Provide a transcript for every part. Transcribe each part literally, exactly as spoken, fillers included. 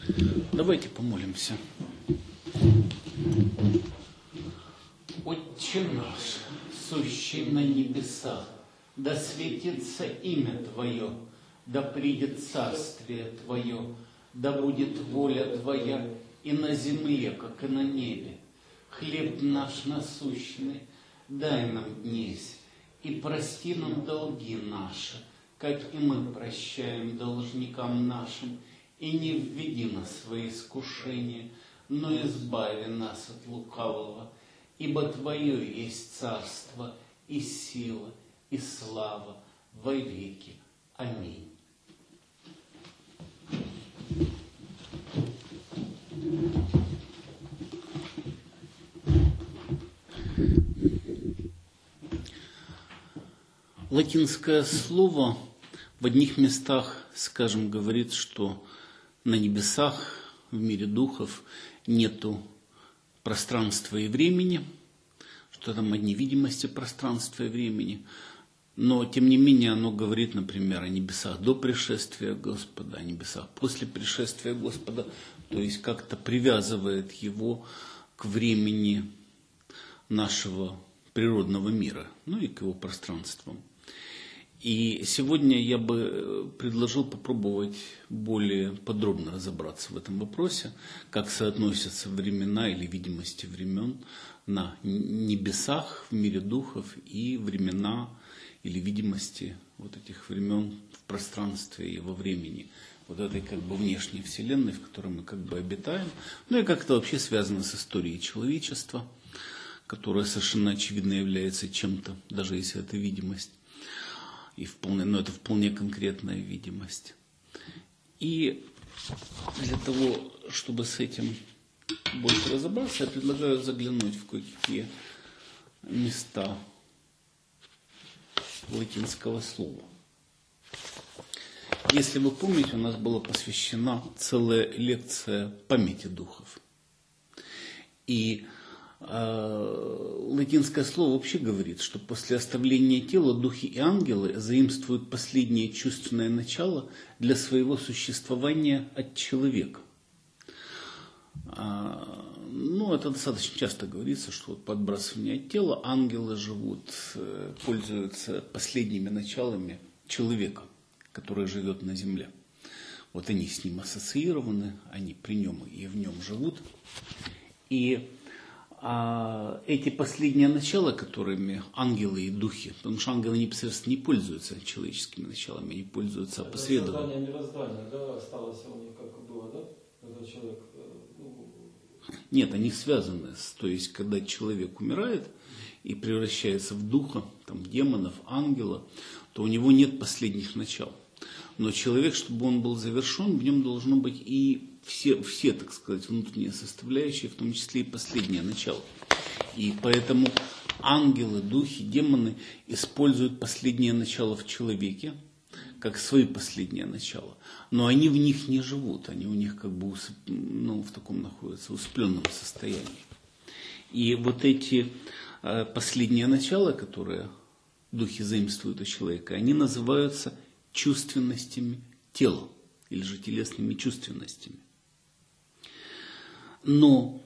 Давайте помолимся. Отче наш, сущий на небесах, да светится имя Твое, да придет царствие Твое, да будет воля Твоя и на земле, как и на небе. Хлеб наш насущный дай нам днесь, и прости нам долги наши, как и мы прощаем должникам нашим, и не введи нас в свои искушения, но избави нас от лукавого, ибо Твое есть царство, и сила, и слава во веки. Аминь. Латинское слово в одних местах, скажем, говорит, что на небесах, в мире духов, нету пространства и времени, что там одни видимости пространства и времени. Но, тем не менее, оно говорит, например, о небесах до пришествия Господа, о небесах после пришествия Господа, то есть как-то привязывает его к времени нашего природного мира, ну и к его пространствам. И сегодня я бы предложил попробовать более подробно разобраться в этом вопросе, как соотносятся времена или видимости времен на небесах, в мире духов, и времена или видимости вот этих времен в пространстве и во времени, вот этой как бы внешней вселенной, в которой мы как бы обитаем, ну и как это вообще связано с историей человечества, которая совершенно очевидно является чем-то, даже если это видимость. И вполне, но это вполне конкретная видимость. И для того, чтобы с этим больше разобраться, я предлагаю заглянуть в кое-какие места латинского слова. Если вы помните, у нас была посвящена целая лекция памяти духов. И латинское слово вообще говорит, что после оставления тела духи и ангелы заимствуют последнее чувственное начало для своего существования от человека. Ну, это достаточно часто говорится, что вот по отбрасыванию от тела ангелы живут, пользуются последними началами человека, который живет на земле. Вот они с ним ассоциированы, они при нем и в нем живут. И А эти последние начала, которыми ангелы и духи, потому что ангелы непосредственно не пользуются человеческими началами, они пользуются опосредованно. Создание мироздания, да, осталось у них как было, да? Когда человек... Ну... Нет, они связаны, с, то есть, когда человек умирает и превращается в духа, там, демонов, ангела, то у него нет последних начал. Но человек, чтобы он был завершен, в нем должно быть и все, все, так сказать, внутренние составляющие, в том числе и последнее начало. И поэтому ангелы, духи, демоны используют последнее начало в человеке, как свои последние начала. Но они в них не живут, они у них как бы усып... ну, в таком находятся усыпленном состоянии. И вот эти э, последние начала, которые духи заимствуют у человека, они называются чувственностями тела, или же телесными чувственностями. Но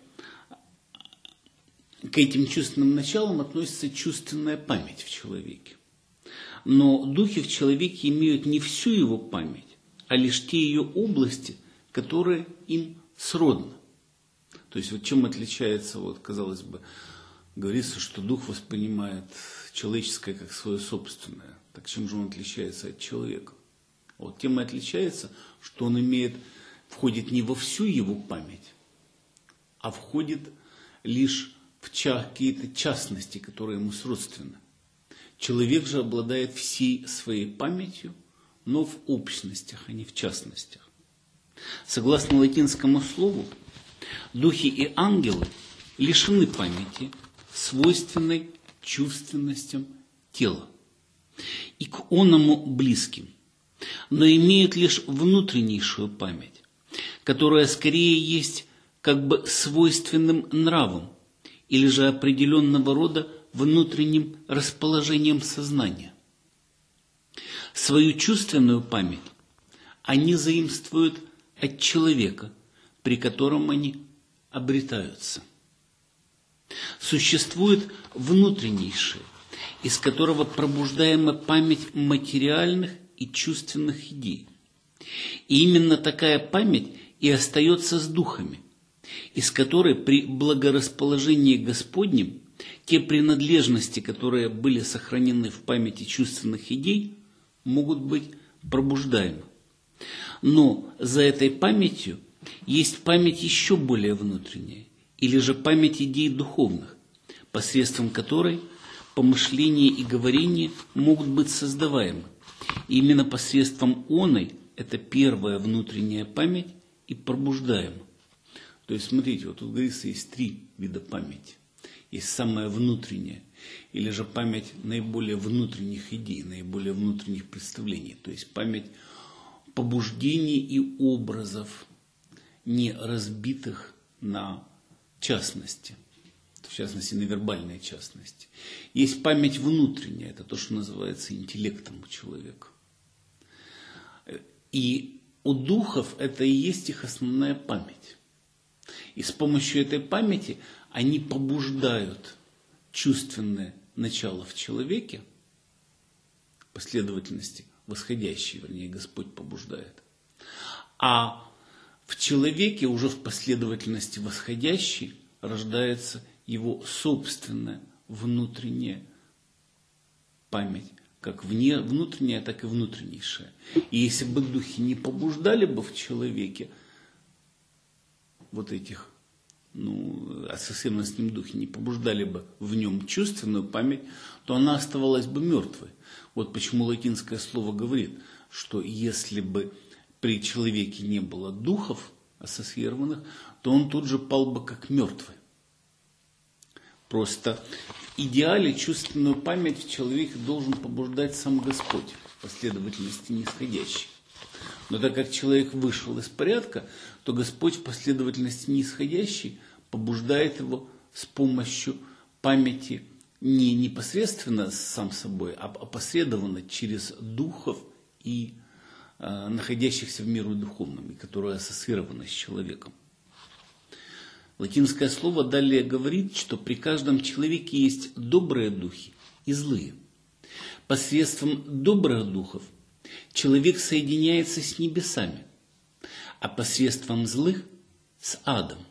к этим чувственным началам относится чувственная память в человеке. Но духи в человеке имеют не всю его память, а лишь те ее области, которые им сродны. То есть вот чем отличается, вот, казалось бы, говорится, что дух воспринимает человеческое как свое собственное. Так чем же он отличается от человека? Вот тем и отличается, что он имеет, входит не во всю его память, а входит лишь в какие-то частности, которые ему сродственны. Человек же обладает всей своей памятью, но в общностях, а не в частностях. Согласно латинскому слову, духи и ангелы лишены памяти, свойственной чувственностям тела, и к оному близким, но имеют лишь внутреннейшую память, которая скорее есть как бы свойственным нравом или же определенного рода внутренним расположением сознания. Свою чувственную память они заимствуют от человека, при котором они обретаются. Существует внутреннейшее, из которого пробуждаема память материальных и чувственных идей. И именно такая память и остается с духами, из которой при благорасположении Господнем те принадлежности, которые были сохранены в памяти чувственных идей, могут быть пробуждаемы. Но за этой памятью есть память еще более внутренняя, или же память идей духовных, посредством которой помышления и говорения могут быть создаваемы. И именно посредством оной эта первая внутренняя память и пробуждаема. То есть, смотрите, вот тут говорится, есть три вида памяти. Есть самая внутренняя, или же память наиболее внутренних идей, наиболее внутренних представлений. То есть память побуждений и образов, не разбитых на частности, в частности на вербальные частности. Есть память внутренняя, это то, что называется интеллектом у человека. И у духов это и есть их основная память. И с помощью этой памяти они побуждают чувственное начало в человеке, последовательности восходящей, вернее, Господь побуждает. А в человеке уже в последовательности восходящей рождается его собственная внутренняя память, как вне, внутренняя, так и внутреннейшая. И если бы духи не побуждали бы в человеке вот этих, ну, ассоциированные с ним духи, не побуждали бы в нем чувственную память, то она оставалась бы мертвой. Вот почему латинское слово говорит, что если бы при человеке не было духов ассоциированных, то он тут же пал бы как мертвый. Просто в идеале чувственную память в человеке должен побуждать сам Господь в последовательности нисходящей. Но так как человек вышел из порядка, то Господь в последовательности нисходящей побуждает его с помощью памяти не непосредственно сам собой, а опосредованно через духов и э, находящихся в миру духовном, и которые ассоциированы с человеком. Латинское слово далее говорит, что при каждом человеке есть добрые духи и злые. Посредством добрых духов человек соединяется с небесами, а посредством злых – с адом.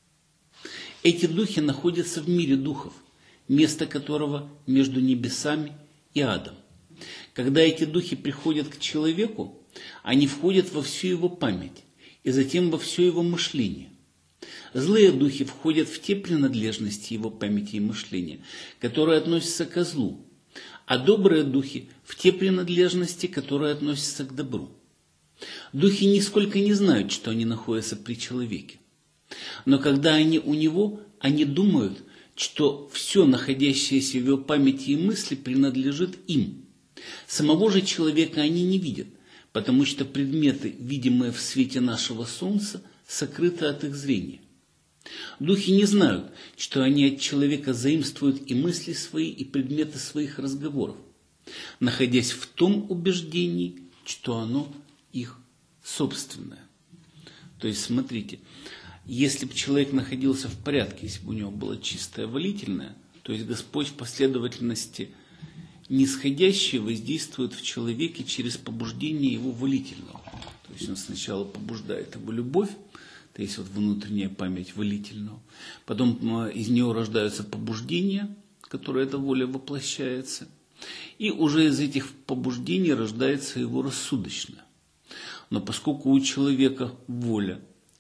Эти духи находятся в мире духов, место которого между небесами и адом. Когда эти духи приходят к человеку, они входят во всю его память и затем во все его мышление. Злые духи входят в те принадлежности его памяти и мышления, которые относятся ко злу, а добрые духи в те принадлежности, которые относятся к добру. Духи нисколько не знают, что они находятся при человеке. Но когда они у него, они думают, что все, находящееся в его памяти и мысли, принадлежит им. Самого же человека они не видят, потому что предметы, видимые в свете нашего солнца, сокрыты от их зрения. Духи не знают, что они от человека заимствуют и мысли свои, и предметы своих разговоров, находясь в том убеждении, что оно их собственное. То есть, смотрите, если бы человек находился в порядке, если бы у него было чистое волительное, то есть Господь в последовательности нисходящее воздействует в человеке через побуждение его волительного. То есть он сначала побуждает его любовь, то есть вот внутренняя память волительного. Потом из него рождаются побуждения, которые эта воля воплощается. И уже из этих побуждений рождается его рассудочное. Но поскольку у человека воля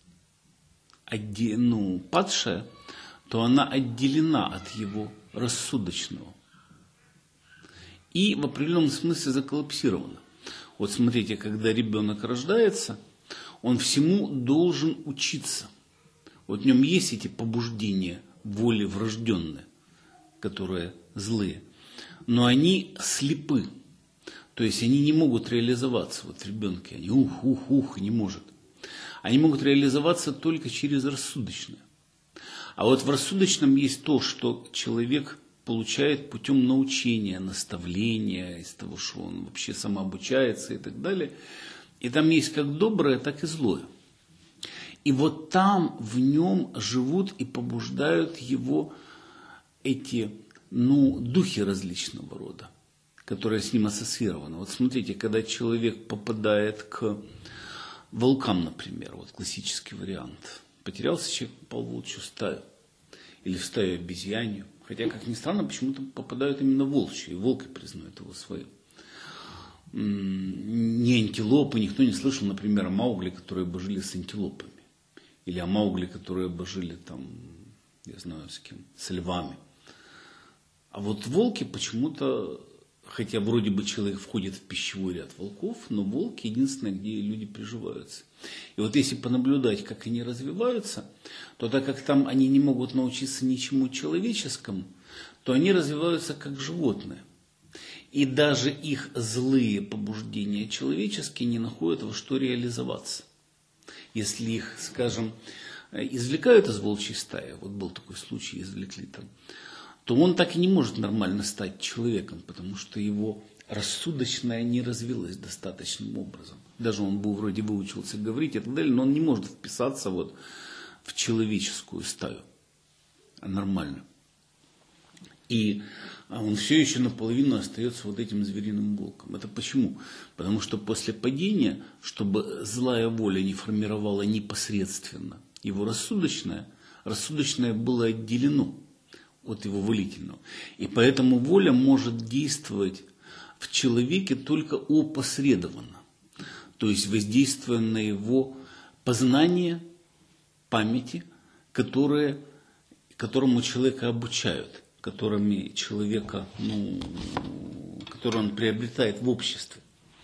ну, падшая, то она отделена от его рассудочного. И в определенном смысле заколлапсирована. Вот смотрите, когда ребенок рождается, он всему должен учиться. Вот в нем есть эти побуждения воли врожденные, которые злые. Но они слепы. То есть они не могут реализоваться. Вот в ребенке они ух, ух, ух, не может. Они могут реализоваться только через рассудочное. А вот в рассудочном есть то, что человек получает путем научения, наставления, из того, что он вообще самообучается и так далее. И там есть как доброе, так и злое. И вот там в нем живут и побуждают его эти, ну, духи различного рода, которые с ним ассоциированы. Вот смотрите, когда человек попадает к волкам, например, вот классический вариант. Потерялся человек, попал в волчью стаю. Или в стаю обезьянью. Хотя, как ни странно, почему-то попадают именно волчьи. И волки признают его своим. Не антилопы, никто не слышал, например, о Маугли, которые бы жили с антилопами. Или о Маугли, которые бы жили там, я знаю с кем, с львами. А вот волки почему-то, хотя вроде бы человек входит в пищевой ряд волков, но волки единственное, где люди приживаются. И вот если понаблюдать, как они развиваются, то так как там они не могут научиться ничему человеческому, то они развиваются как животные. И даже их злые побуждения человеческие не находят во что реализоваться. Если их, скажем, извлекают из волчьей стаи, вот был такой случай, извлекли там, то он так и не может нормально стать человеком, потому что его рассудочное не развилось достаточным образом. Даже он бы вроде выучился говорить и так далее, но он не может вписаться вот в человеческую стаю нормально. И он все еще наполовину остается вот этим звериным волком. Это почему? Потому что после падения, чтобы злая воля не формировала непосредственно его рассудочное, рассудочное было отделено от его волительного. И поэтому воля может действовать в человеке только опосредованно. То есть воздействуя на его познание памяти, которые, которому человека обучают, которыми человека, ну, который он приобретает в обществе.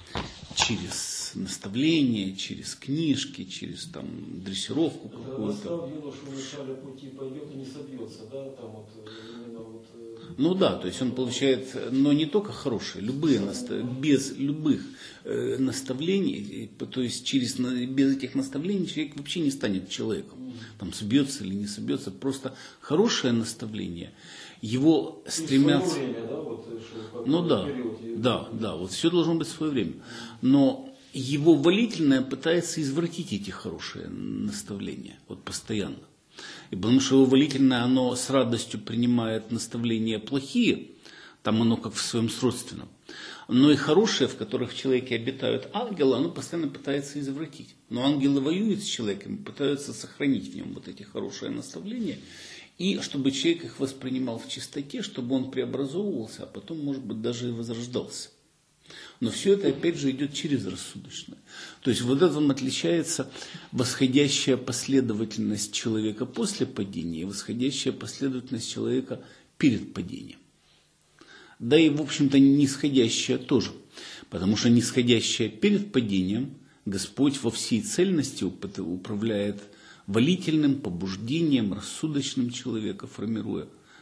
Через наставления, через книжки, через там, дрессировку какую-то. Настав юношу в начале пути пойдет и не собьется, да? Там вот, именно вот... Ну да, то есть он получает, но не только хорошие, любые настав... без любых э, наставлений, то есть через, без этих наставлений человек вообще не станет человеком. Там собьется или не собьется, просто хорошее наставление. Его стремятся... Время, да? Вот, что, ну да, период, да, да, вот все должно быть в свое время. Но его волительное пытается извратить эти хорошие наставления, вот постоянно. И потому что его волительное, оно с радостью принимает наставления плохие, там оно как в своем сродственном. Но и хорошие, в которых в человеке обитают ангелы, оно постоянно пытается извратить. Но ангелы воюют с человеком, пытаются сохранить в нем вот эти хорошие наставления. И чтобы человек их воспринимал в чистоте, чтобы он преобразовывался, а потом, может быть, даже и возрождался. Но все это, опять же, идет через рассудочное. То есть вот этим отличается восходящая последовательность человека после падения и восходящая последовательность человека перед падением. Да и, в общем-то, нисходящая тоже. Потому что нисходящая перед падением Господь во всей цельности управляет волительным побуждением, рассудочным человека, формируя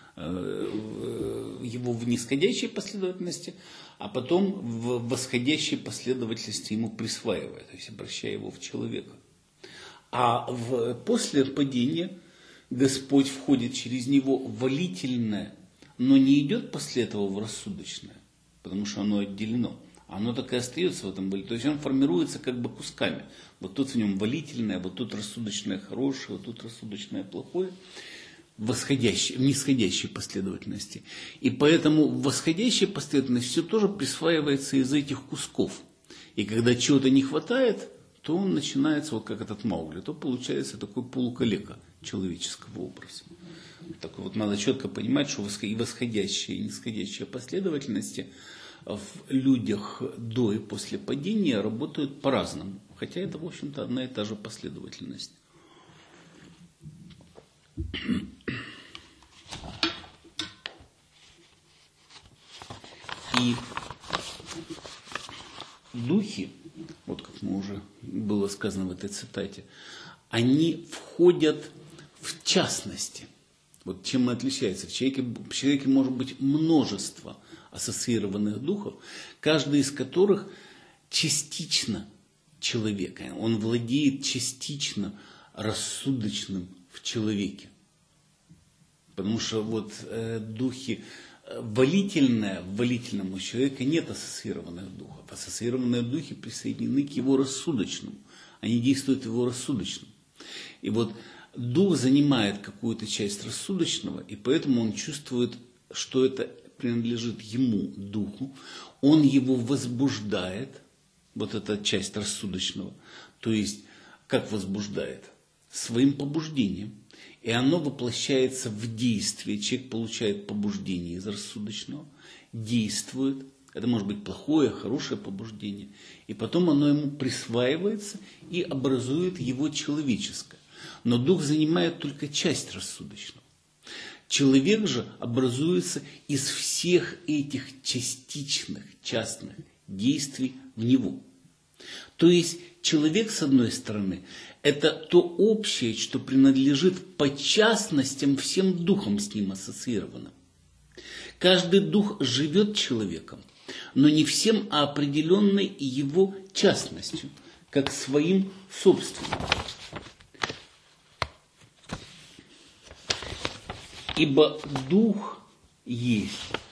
его в нисходящей последовательности, а потом в восходящей последовательности ему присваивая, то есть обращая его в человека. А в, после падения Господь входит через него в волительное, но не идет после этого в рассудочное, потому что оно отделено. Оно так и остается в этом воле. То есть он формируется как бы кусками. Вот тут в нем волительное, вот тут рассудочное хорошее, вот тут рассудочное плохое. В восходящей, в нисходящей последовательности. И поэтому в восходящей последовательности все тоже присваивается из этих кусков. И когда чего-то не хватает, то он начинается, вот как этот Маугли, то получается такой полукалека человеческого образа. Так вот надо четко понимать, что и восходящая, и нисходящая последовательности в людях до и после падения работают по-разному. Хотя это, в общем-то, одна и та же последовательность. И духи, вот как мы уже было сказано в этой цитате, они входят в частности. Вот чем мы отличаемся. В человеке, в человеке может быть множество ассоциированных духов, каждый из которых частично человека. Он владеет частично рассудочным в человеке. Потому что вот э, духи волительное, в волительном у человека нет ассоциированных духов. Ассоциированные духи присоединены к его рассудочному. Они действуют в его рассудочном. И вот дух занимает какую-то часть рассудочного, и поэтому он чувствует, что это принадлежит ему, духу. Он его возбуждает, вот эта часть рассудочного. То есть, как возбуждает? Своим побуждением. И оно воплощается в действие. Человек получает побуждение из рассудочного, действует. Это может быть плохое, хорошее побуждение. И потом оно ему присваивается и образует его человеческое. Но дух занимает только часть рассудочного. Человек же образуется из всех этих частичных, частных действий в него. То есть человек, с одной стороны, это то общее, что принадлежит по частностям всем духам с ним ассоциированным. Каждый дух живет человеком, но не всем, а определенной его частностью, как своим собственным. Ибо дух есть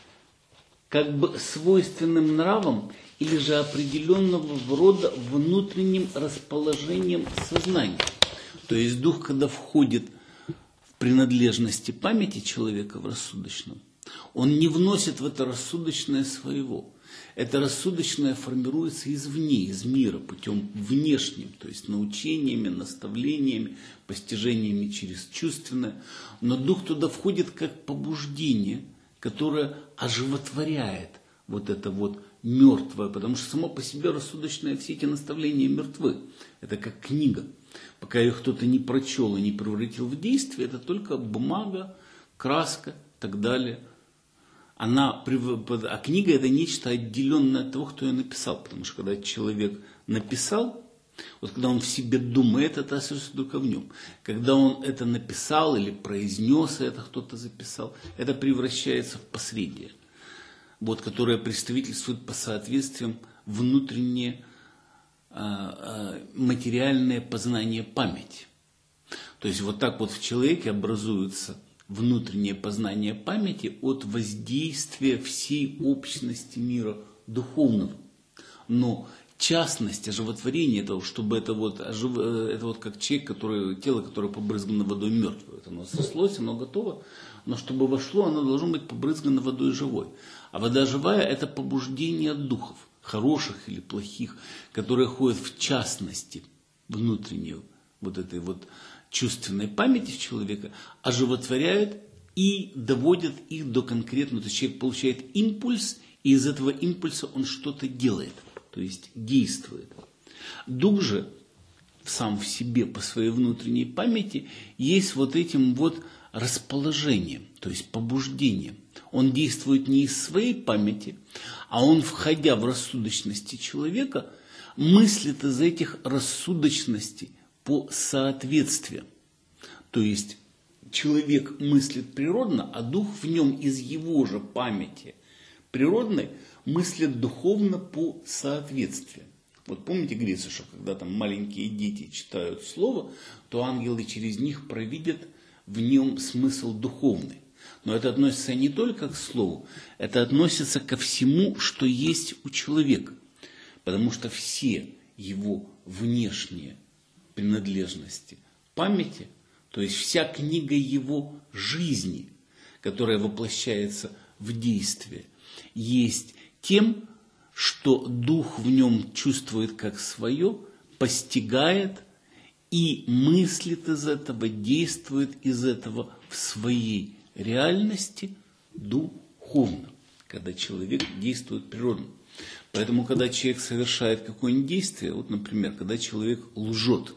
как бы свойственным нравом или же определенного рода внутренним расположением сознания. То есть дух, когда входит в принадлежности памяти человека в рассудочном, он не вносит в это рассудочное своего. Это рассудочное формируется извне, из мира, путем внешним, то есть научениями, наставлениями, постижениями через чувственное. Но дух туда входит как побуждение, которое оживотворяет вот это вот мертвое, потому что само по себе рассудочное, все эти наставления мертвы. Это как книга. Пока ее кто-то не прочел и не превратил в действие, это только бумага, краска и так далее. Она, а книга это нечто отделенное от того, кто ее написал. Потому что когда человек написал, вот когда он в себе думает, это остается только в нем. Когда он это написал или произнес, это кто-то записал, это превращается в посредие, вот, которое представительствует по соответствиям внутреннее а, а, материальное познание памяти. То есть вот так вот в человеке образуется внутреннее познание памяти от воздействия всей общности мира духовного. Но частность оживотворения этого, чтобы это вот, ожив... это вот как человек, который, тело, которое побрызгано водой мертвое. Это оно срослось, оно готово, но чтобы вошло, оно должно быть побрызгано водой живой. А вода живая – это побуждение духов, хороших или плохих, которые ходят в частности внутреннюю вот этой вот чувственной памяти человека, оживотворяют и доводят их до конкретного. То есть человек получает импульс, и из этого импульса он что-то делает, то есть действует. Дух же сам в себе по своей внутренней памяти есть вот этим вот расположением, то есть побуждением. Он действует не из своей памяти, а он, входя в рассудочности человека, мыслит из этих рассудочностей по соответствиям. То есть человек мыслит природно, а дух в нем из его же памяти природной мыслит духовно по соответствиям. Вот помните, говорится, что когда там маленькие дети читают слово, то ангелы через них провидят в нем смысл духовный. Но это относится не только к слову, это относится ко всему, что есть у человека. Потому что все его внешние принадлежности памяти, то есть вся книга его жизни, которая воплощается в действие, есть тем, что дух в нем чувствует как свое, постигает и мыслит из этого, действует из этого в своей реальности духовно, когда человек действует природно. Поэтому, когда человек совершает какое-нибудь действие, вот, например, когда человек лжет,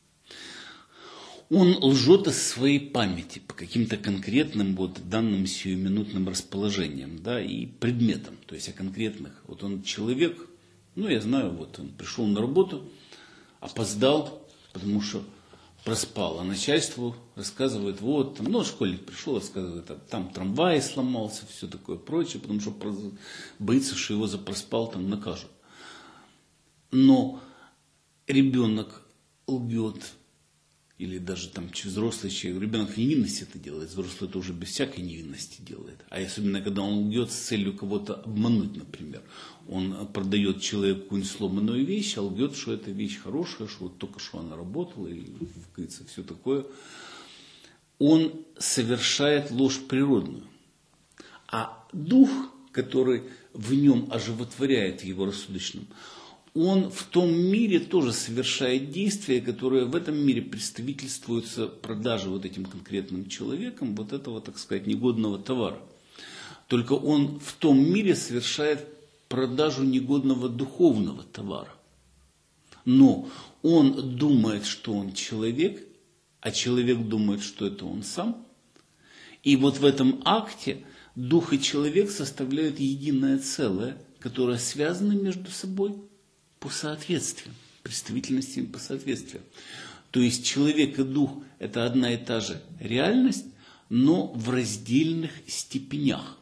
он лжет из своей памяти по каким-то конкретным вот данным сиюминутным расположениям, да, и предметам, то есть о конкретных. Вот он человек, ну я знаю, вот он пришел на работу, опоздал, потому что проспал, а начальству рассказывает, вот, там, ну школьник пришел, рассказывает, а там трамвай сломался, все такое прочее, потому что боится, что его за проспал там накажут. Но ребенок лгет или даже там взрослый человек, ребенок в невинности это делает, взрослый это уже без всякой невинности делает. А особенно, когда он лгет с целью кого-то обмануть, например. Он продает человеку какую-нибудь сломанную вещь, а лгет, что эта вещь хорошая, что вот только что она работала, и, как говорится, все такое. Он совершает ложь природную. А дух, который в нем оживотворяет его рассудочным, он в том мире тоже совершает действия, которые в этом мире представительствуются продажей вот этим конкретным человеком вот этого, так сказать, негодного товара. Только он в том мире совершает продажу негодного духовного товара. Но он думает, что он человек, а человек думает, что это он сам. И вот в этом акте дух и человек составляют единое целое, которое связано между собой по соответствию, представительностями по соответствию. То есть человек и дух – это одна и та же реальность, но в раздельных степенях.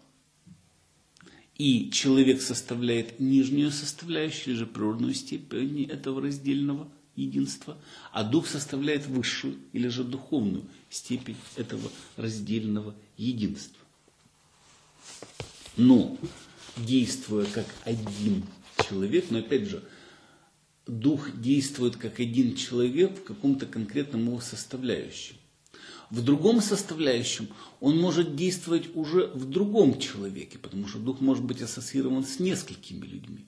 И человек составляет нижнюю составляющую, или же природную степень этого раздельного единства, а дух составляет высшую, или же духовную степень этого раздельного единства. Но, действуя как один человек, но опять же, дух действует как один человек в каком-то конкретном его составляющем. В другом составляющем он может действовать уже в другом человеке, потому что дух может быть ассоциирован с несколькими людьми.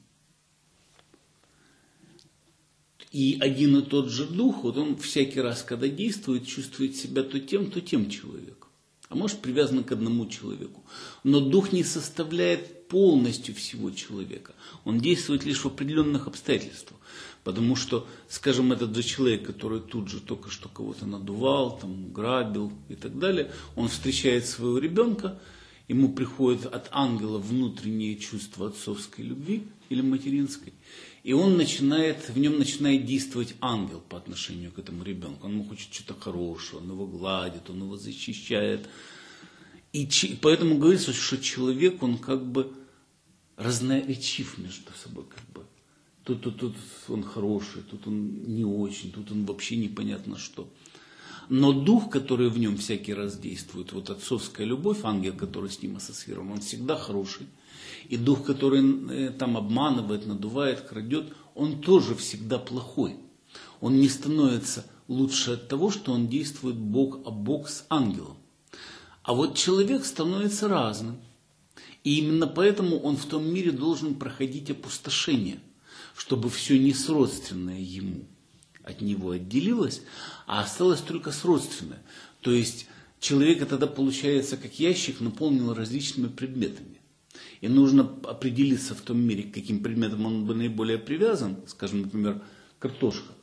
И один и тот же дух, вот он всякий раз, когда действует, чувствует себя то тем, то тем человеком. А может привязан к одному человеку. Но дух не составляет полностью всего человека. Он действует лишь в определенных обстоятельствах. Потому что, скажем, этот же человек, который тут же только что кого-то надувал, там, грабил и так далее, он встречает своего ребенка, ему приходит от ангела внутреннее чувство отцовской любви или материнской, и он начинает, в нем начинает действовать ангел по отношению к этому ребенку. Он ему хочет что-то хорошего, он его гладит, он его защищает. И поэтому говорится, что человек, он как бы разноречив между собой, как бы. Тут, тут, тут он хороший, тут он не очень, тут он вообще непонятно что. Но дух, который в нем всякий раз действует, вот отцовская любовь, ангел, который с ним ассоциирован, он всегда хороший. И дух, который там обманывает, надувает, крадет, он тоже всегда плохой. Он не становится лучше от того, что он действует бок о бок с ангелом. А вот человек становится разным. И именно поэтому он в том мире должен проходить опустошение, чтобы все несродственное ему от него отделилось, а осталось только сродственное. То есть человек тогда получается как ящик, наполнен различными предметами. И нужно определиться в том мире, к каким предметам он бы наиболее привязан, скажем, например, картошка.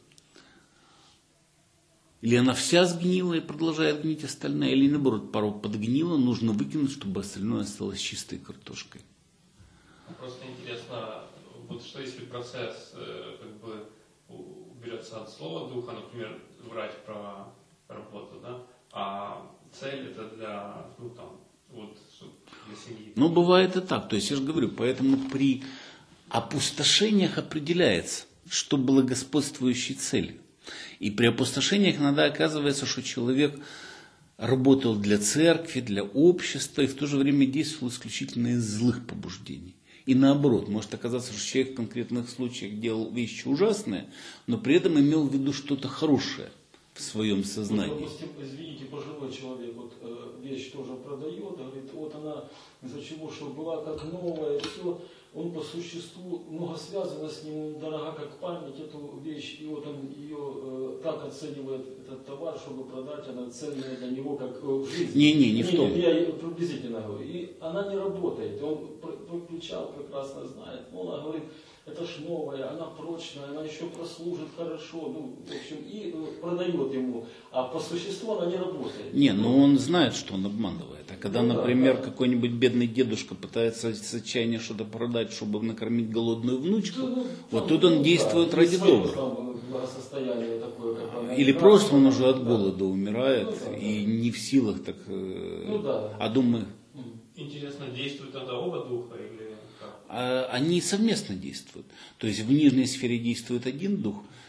Или она вся сгнила и продолжает гнить остальная, или наоборот, пару подгнила, нужно выкинуть, чтобы остальное осталось чистой картошкой. Просто интересно, вот что если процесс как бы берется от слова духа, например, врать про работу, да, а цель это для, ну там, вот, для семьи. Ну, бывает и так. То есть, я же говорю, поэтому при опустошениях определяется, что было господствующей целью. И при опустошениях иногда оказывается, что человек работал для церкви, для общества, и в то же время действовал исключительно из злых побуждений. И наоборот, может оказаться, что человек в конкретных случаях делал вещи ужасные, но при этом имел в виду что-то хорошее в своем сознании. Вот, допустим, извините, пожилой человек, вот э, вещь тоже продает, говорит, вот она из-за чего, что была как новая, все, он по существу много связано с ним, дорога как память, эту вещь, и вот он ее э, так оценивает, этот товар, чтобы продать, она ценная для него как э, в жизни. Не, не, не в том. Я приблизительно говорю. И она не работает, он проключал, прекрасно знает, но она говорит, это ж новая, она прочная, она еще прослужит хорошо, ну, в общем, и продает ему, а по существу она не работает. Не, но он знает, что он обманывает. А когда, ну, например, да, да. какой-нибудь бедный дедушка пытается с отчаяния что-то продать, чтобы накормить голодную внучку, да, ну, вот там, тут он ну, действует да, ради доброго. Такое, как Или просто он уже от голода умирает, ну, да, и да. не в силах так, ну, да. а думает. Интересно, действуют тогда оба духа или как? Они совместно действуют. То есть в нижней сфере действует один дух,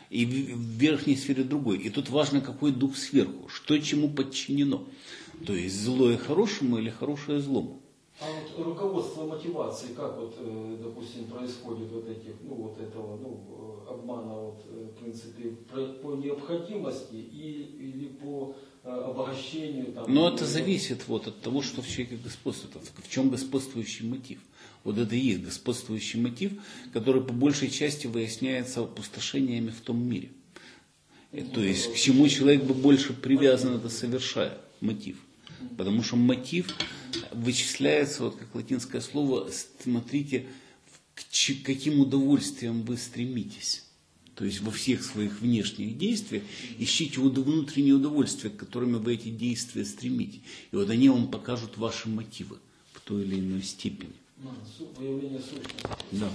и в верхней сфере другой. И тут важно, какой дух сверху, что чему подчинено. То есть злое хорошему или хорошее злому. А вот руководство мотивации, как вот, допустим, происходит вот этих, ну вот этого, ну, обмана, вот, в принципе, по необходимости и, или по обогащению? Там, Но это зависит вот от того, что в человеке господствует, в чем господствующий мотив. Вот это и есть господствующий мотив, который по большей части выясняется опустошениями в том мире. То есть к чему человек бы больше привязан, это совершая мотив. Потому что мотив вычисляется, вот как латинское слово, смотрите, к каким удовольствиям вы стремитесь. То есть во всех своих внешних действиях ищите внутренние удовольствия, к которыми вы эти действия стремитесь. И вот они вам покажут ваши мотивы в той или иной степени. Выявление сущности. Да.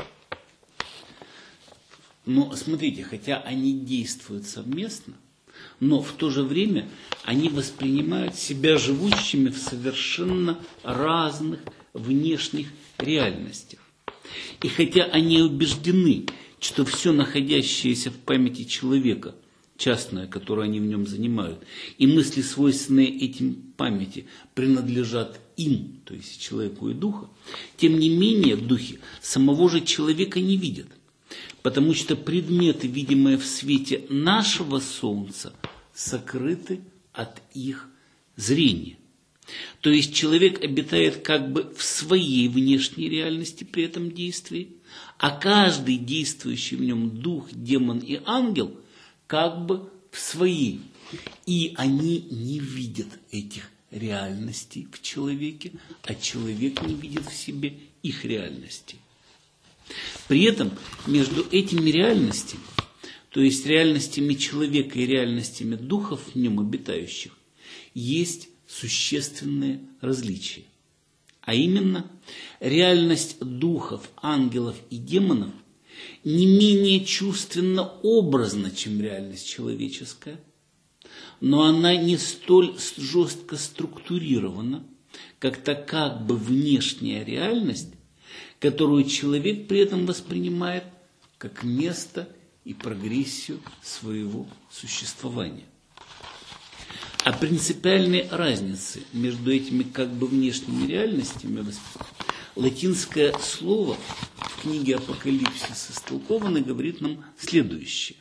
Но смотрите, хотя они действуют совместно, но в то же время они воспринимают себя живущими в совершенно разных внешних реальностях. И хотя они убеждены, что все находящееся в памяти человека, частное, которое они в нем занимают, и мысли, свойственные этим памяти, принадлежат им, то есть человеку и духу, тем не менее в духе самого же человека не видят. Потому что предметы, видимые в свете нашего солнца, сокрыты от их зрения. То есть человек обитает как бы в своей внешней реальности при этом действии, а каждый действующий в нем дух, демон и ангел как бы в своей. И они не видят этих реальностей в человеке, а человек не видит в себе их реальностей. При этом между этими реальностями, то есть реальностями человека и реальностями духов в нем обитающих, есть существенные различия. А именно, реальность духов, ангелов и демонов не менее чувственно образна, чем реальность человеческая, но она не столь жестко структурирована, как та как бы внешняя реальность, которую человек при этом воспринимает как место и прогрессию своего существования. А принципиальной разницы между этими как бы внешними реальностями латинское слово в книге «Апокалипсис» истолковано говорит нам следующее.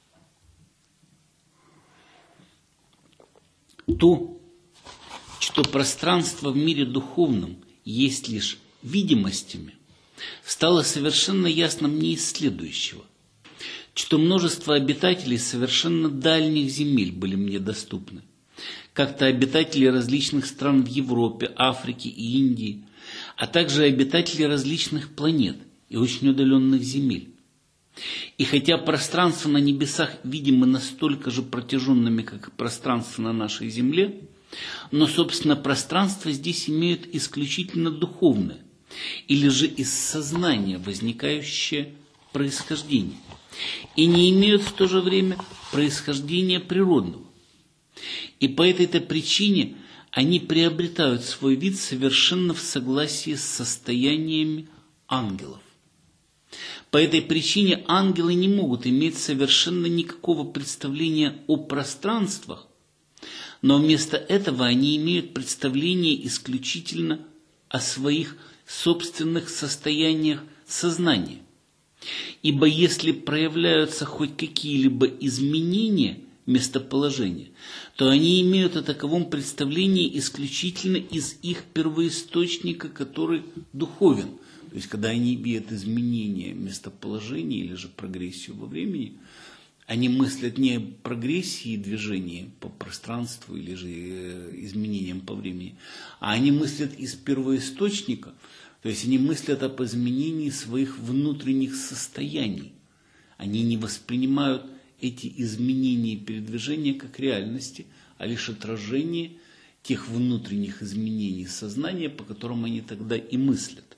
То, что пространство в мире духовном есть лишь видимостями, стало совершенно ясно мне из следующего, что множество обитателей совершенно дальних земель были мне доступны, как-то обитатели различных стран в Европе, Африке и Индии, а также обитатели различных планет и очень удаленных земель. И хотя пространство на небесах видимо настолько же протяженными, как и пространство на нашей земле, но, собственно, пространство здесь имеет исключительно духовное, или же из сознания возникающее происхождение, и не имеют в то же время происхождения природного. И по этой-то причине они приобретают свой вид совершенно в согласии с состояниями ангелов. По этой причине ангелы не могут иметь совершенно никакого представления о пространствах, но вместо этого они имеют представление исключительно о своих собственных состояниях сознания. Ибо если проявляются хоть какие-либо изменения местоположения, то они имеют о таковом представлении исключительно из их первоисточника, который духовен. То есть, когда они видят изменения местоположения или же прогрессию во времени, они мыслят не о прогрессии и движении по пространству или же изменениям по времени, а они мыслят из первоисточника, то есть они мыслят об изменении своих внутренних состояний. Они не воспринимают эти изменения и передвижения как реальности, а лишь отражение тех внутренних изменений сознания, по которым они тогда и мыслят.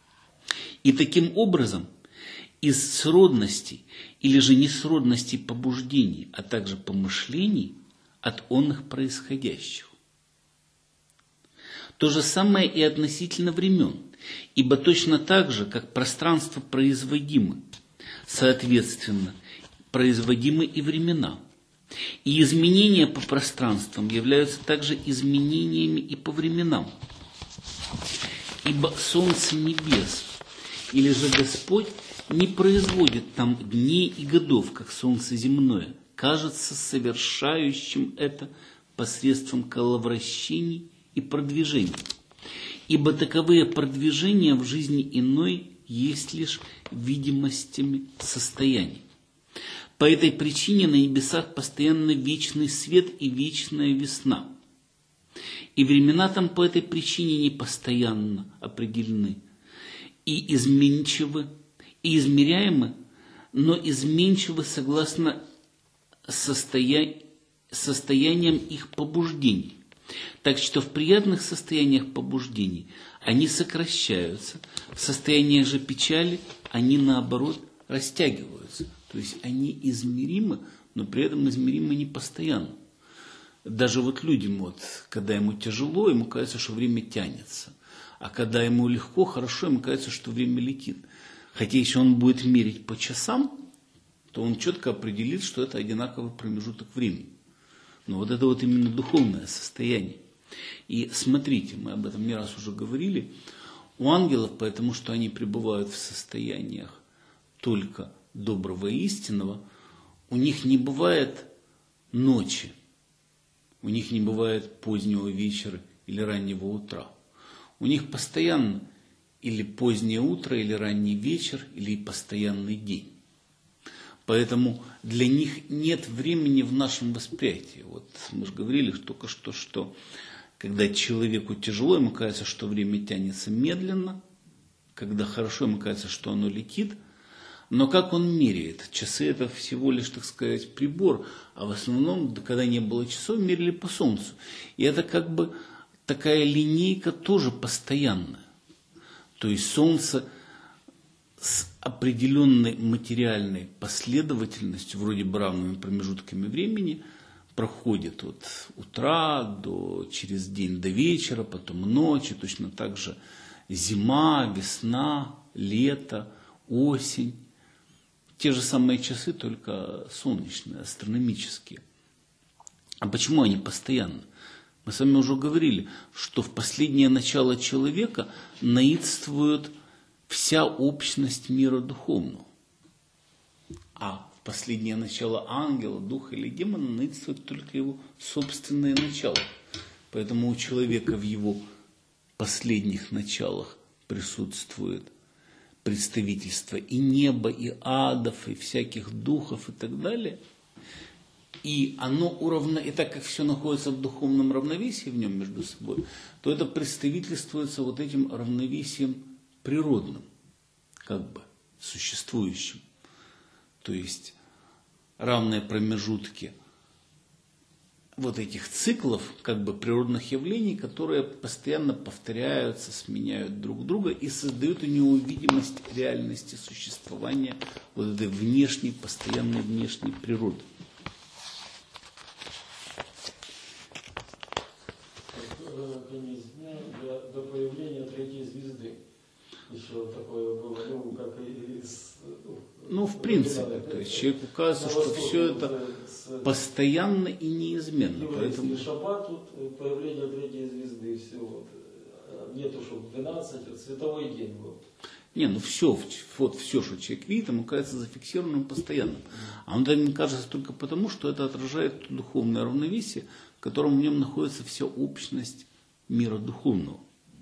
И таким образом из сродностей или же несродностей побуждений, а также помышлений от онных происходящих. То же самое и относительно времен, ибо точно так же, как пространство производимо, соответственно, производимы и времена. И изменения по пространствам являются также изменениями и по временам. Ибо солнце небес, или же Господь, не производит там дней и годов, как солнце земное, кажется совершающим это посредством коловращений и продвижений. Ибо таковые продвижения в жизни иной есть лишь видимостями состояний. По этой причине на небесах постоянно вечный свет и вечная весна. И времена там по этой причине не постоянно определены, и изменчивы, и измеряемы, но изменчивы согласно состоя... состояниям их побуждений. Так что в приятных состояниях побуждений они сокращаются, в состояниях же печали они наоборот растягиваются. То есть они измеримы, но при этом измеримы не постоянно. Даже вот людям, вот, когда ему тяжело, ему кажется, что время тянется. А когда ему легко, хорошо, ему кажется, что время летит. Хотя если он будет мерить по часам, то он четко определит, что это одинаковый промежуток времени. Но вот это вот именно духовное состояние. И смотрите, мы об этом не раз уже говорили, у ангелов, потому что они пребывают в состояниях только доброго и истинного, у них не бывает ночи, у них не бывает позднего вечера или раннего утра. У них постоянно или позднее утро, или ранний вечер, или постоянный день. Поэтому для них нет времени в нашем восприятии. Вот мы же говорили только что, что когда человеку тяжело, ему кажется, что время тянется медленно, когда хорошо, ему кажется, что оно летит. Но как он меряет? Часы это всего лишь, так сказать, прибор, а в основном, когда не было часов, мерили по солнцу. И это как бы такая линейка тоже постоянная. То есть солнце с определенной материальной последовательностью, вроде бы равными промежутками времени, проходит от утра до, через день до вечера, потом ночи, точно так же зима, весна, лето, осень. Те же самые часы, только солнечные, астрономические. А почему они постоянно? Мы с вами уже говорили, что в последнее начало человека наидствует вся общность мира духовного. А в последнее начало ангела, духа или демона наидствует только его собственное начало. Поэтому у человека в его последних началах присутствует представительство и неба, и адов, и всяких духов и так далее. И оно уравно, и так как все находится в духовном равновесии в нем между собой, то это представительствуется вот этим равновесием природным, как бы существующим. То есть равные промежутки вот этих циклов, как бы природных явлений, которые постоянно повторяются, сменяют друг друга и создают у него видимость реальности существования вот этой внешней, постоянной внешней природы. Конец дня до, до появления третьей звезды. Еще такое было, ну, как и из... Ну, в принципе, то есть человеку кажется, что все это постоянно и неизменно. Поэтому... Шаббат, тут появление третьей звезды, все вот. Нету, чтобы двенадцать, вот световой день был. Не, ну все, вот все, что человек видит, ему кажется зафиксированным постоянным. А он мне кажется только потому, что это отражает духовное равновесие, в котором в нем находится вся общность мира духовного.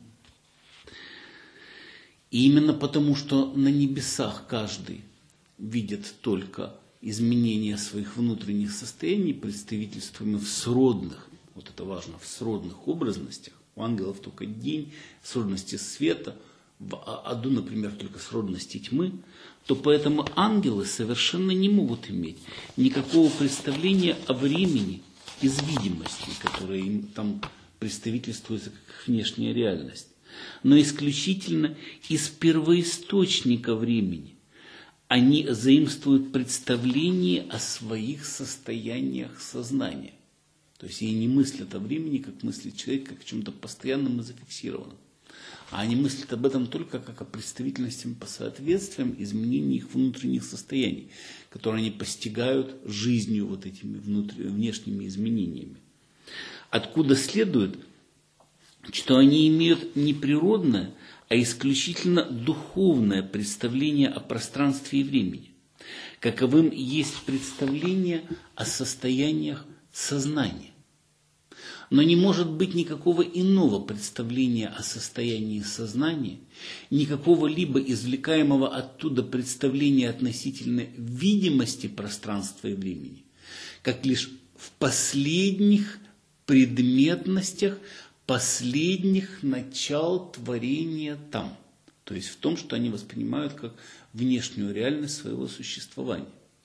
И именно потому, что на небесах каждый видит только изменения своих внутренних состояний, представительствуемые в сродных, вот это важно, в сродных образностях. У ангелов только день, сродности света, в аду, например, только сродности тьмы, то поэтому ангелы совершенно не могут иметь никакого представления о времени из видимости, которая им там представительствуется как внешняя реальность, но исключительно из первоисточника времени. Они заимствуют представление о своих состояниях сознания. То есть они не мыслят о времени, как мыслит человек, как о чем-то постоянном и зафиксированном. А они мыслят об этом только как о представительности по соответствиям, изменении их внутренних состояний, которые они постигают жизнью вот этими внутренними, внешними изменениями. Откуда следует, что они имеют не природное, а исключительно духовное представление о пространстве и времени, каковым есть представление о состояниях сознания. Но не может быть никакого иного представления о состоянии сознания, никакого либо извлекаемого оттуда представления относительно видимости пространства и времени, как лишь в последних предметностях последних начал творения там. То есть в том, что они воспринимают как внешнюю реальность своего существования.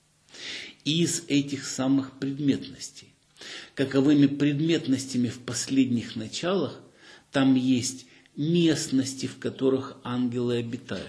И из этих самых предметностей, каковыми предметностями в последних началах, там есть местности, в которых ангелы обитают.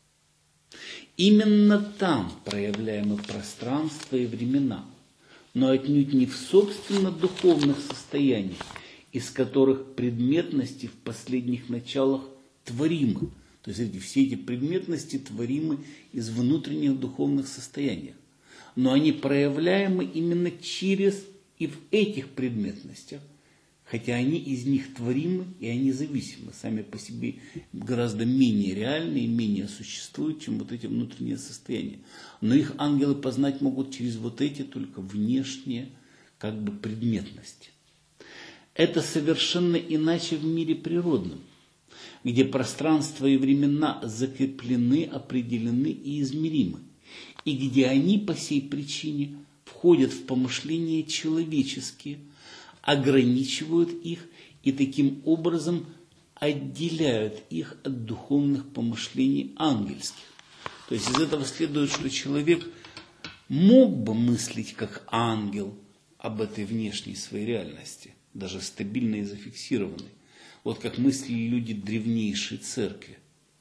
Именно там проявляемы пространство и времена, но отнюдь не в собственно духовных состояниях, из которых предметности в последних началах творимы. То есть эти, все эти предметности творимы из внутренних духовных состояний. Но они проявляемы именно через и в этих предметностях, хотя они из них творимы и они зависимы, сами по себе гораздо менее реальны и менее существуют, чем вот эти внутренние состояния. Но их ангелы познать могут через вот эти только внешние как бы предметности. Это совершенно иначе в мире природном, где пространство и времена закреплены, определены и измеримы, и где они по сей причине входят в помышления человеческие, ограничивают их и таким образом отделяют их от духовных помышлений ангельских. То есть из этого следует, что человек мог бы мыслить как ангел об этой внешней своей реальности, даже стабильной и зафиксированной, вот как мыслили люди древнейшей церкви.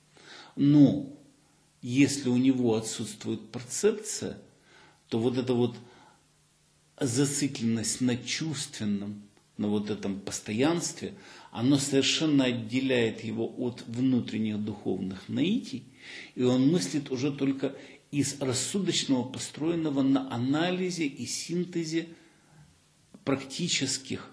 Но если у него отсутствует перцепция, то вот эта вот зацикленность на чувственном, на вот этом постоянстве, оно совершенно отделяет его от внутренних духовных наитий, и он мыслит уже только из рассудочного, построенного на анализе и синтезе практических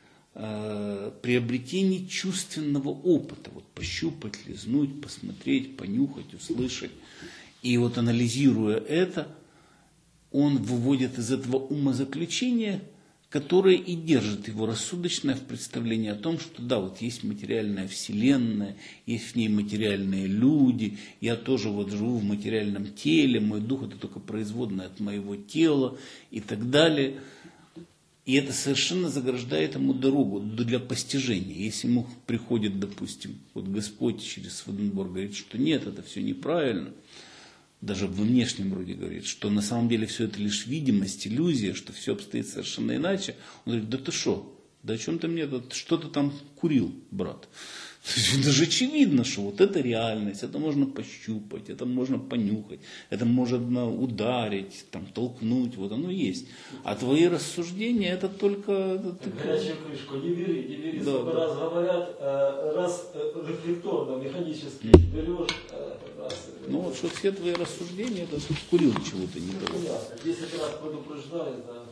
э, приобретений чувственного опыта. Вот пощупать, лизнуть, посмотреть, понюхать, услышать. И вот анализируя это, он выводит из этого умозаключения, которое и держит его рассудочное в представлении о том, что да, вот есть материальная вселенная, есть в ней материальные люди, я тоже вот живу в материальном теле, мой дух это только производное от моего тела и так далее. И это совершенно заграждает ему дорогу для постижения. Если ему приходит, допустим, вот Господь через Своденборг говорит, что нет, это все неправильно, даже в внешнем вроде говорит, что на самом деле все это лишь видимость, иллюзия, что все обстоит совершенно иначе. Он говорит, да ты что, да о чем ты мне, что ты там курил, брат? Это же очевидно, что вот это реальность, это можно пощупать, это можно понюхать, это можно ударить, там, толкнуть, вот оно есть. А твои рассуждения это только... Горячую крышку не бери, не бери, да, сколько да. раз говорят, раз рефлекторно, механически берешь, раз... Ну вот что все твои рассуждения, это курил чего-то не того. Десять раз предупреждаю, да,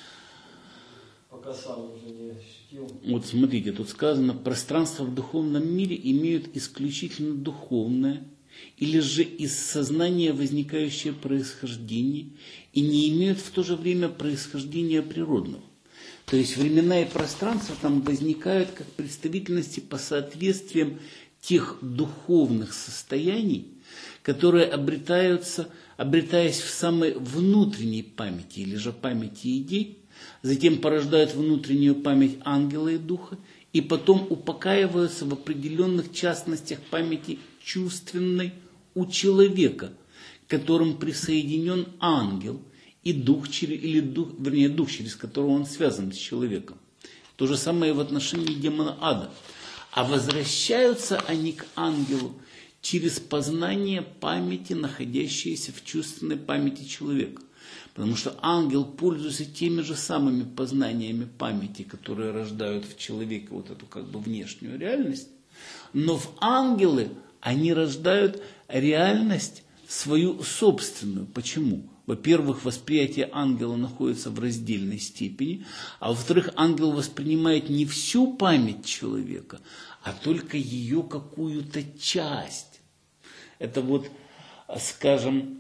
пока сам уже не ощутил. Вот смотрите, тут сказано, пространства в духовном мире имеют исключительно духовное или же из сознания возникающее происхождение и не имеют в то же время происхождения природного. То есть времена и пространства там возникают как представительности по соответствиям тех духовных состояний, которые обретаются, обретаясь в самой внутренней памяти или же памяти идей, затем порождают внутреннюю память ангела и духа, и потом упокаиваются в определенных частностях памяти чувственной у человека, к которым присоединен ангел и дух, или дух, вернее, дух, через которого он связан с человеком. То же самое в отношении демона ада. А возвращаются они к ангелу через познание памяти, находящейся в чувственной памяти человека. Потому что ангел пользуется теми же самыми познаниями памяти, которые рождают в человеке вот эту как бы внешнюю реальность, Но в ангелы они рождают реальность свою собственную. Почему? Во-первых, восприятие ангела находится в раздельной степени, а во-вторых, ангел воспринимает не всю память человека, а только ее какую-то часть. Это вот, скажем,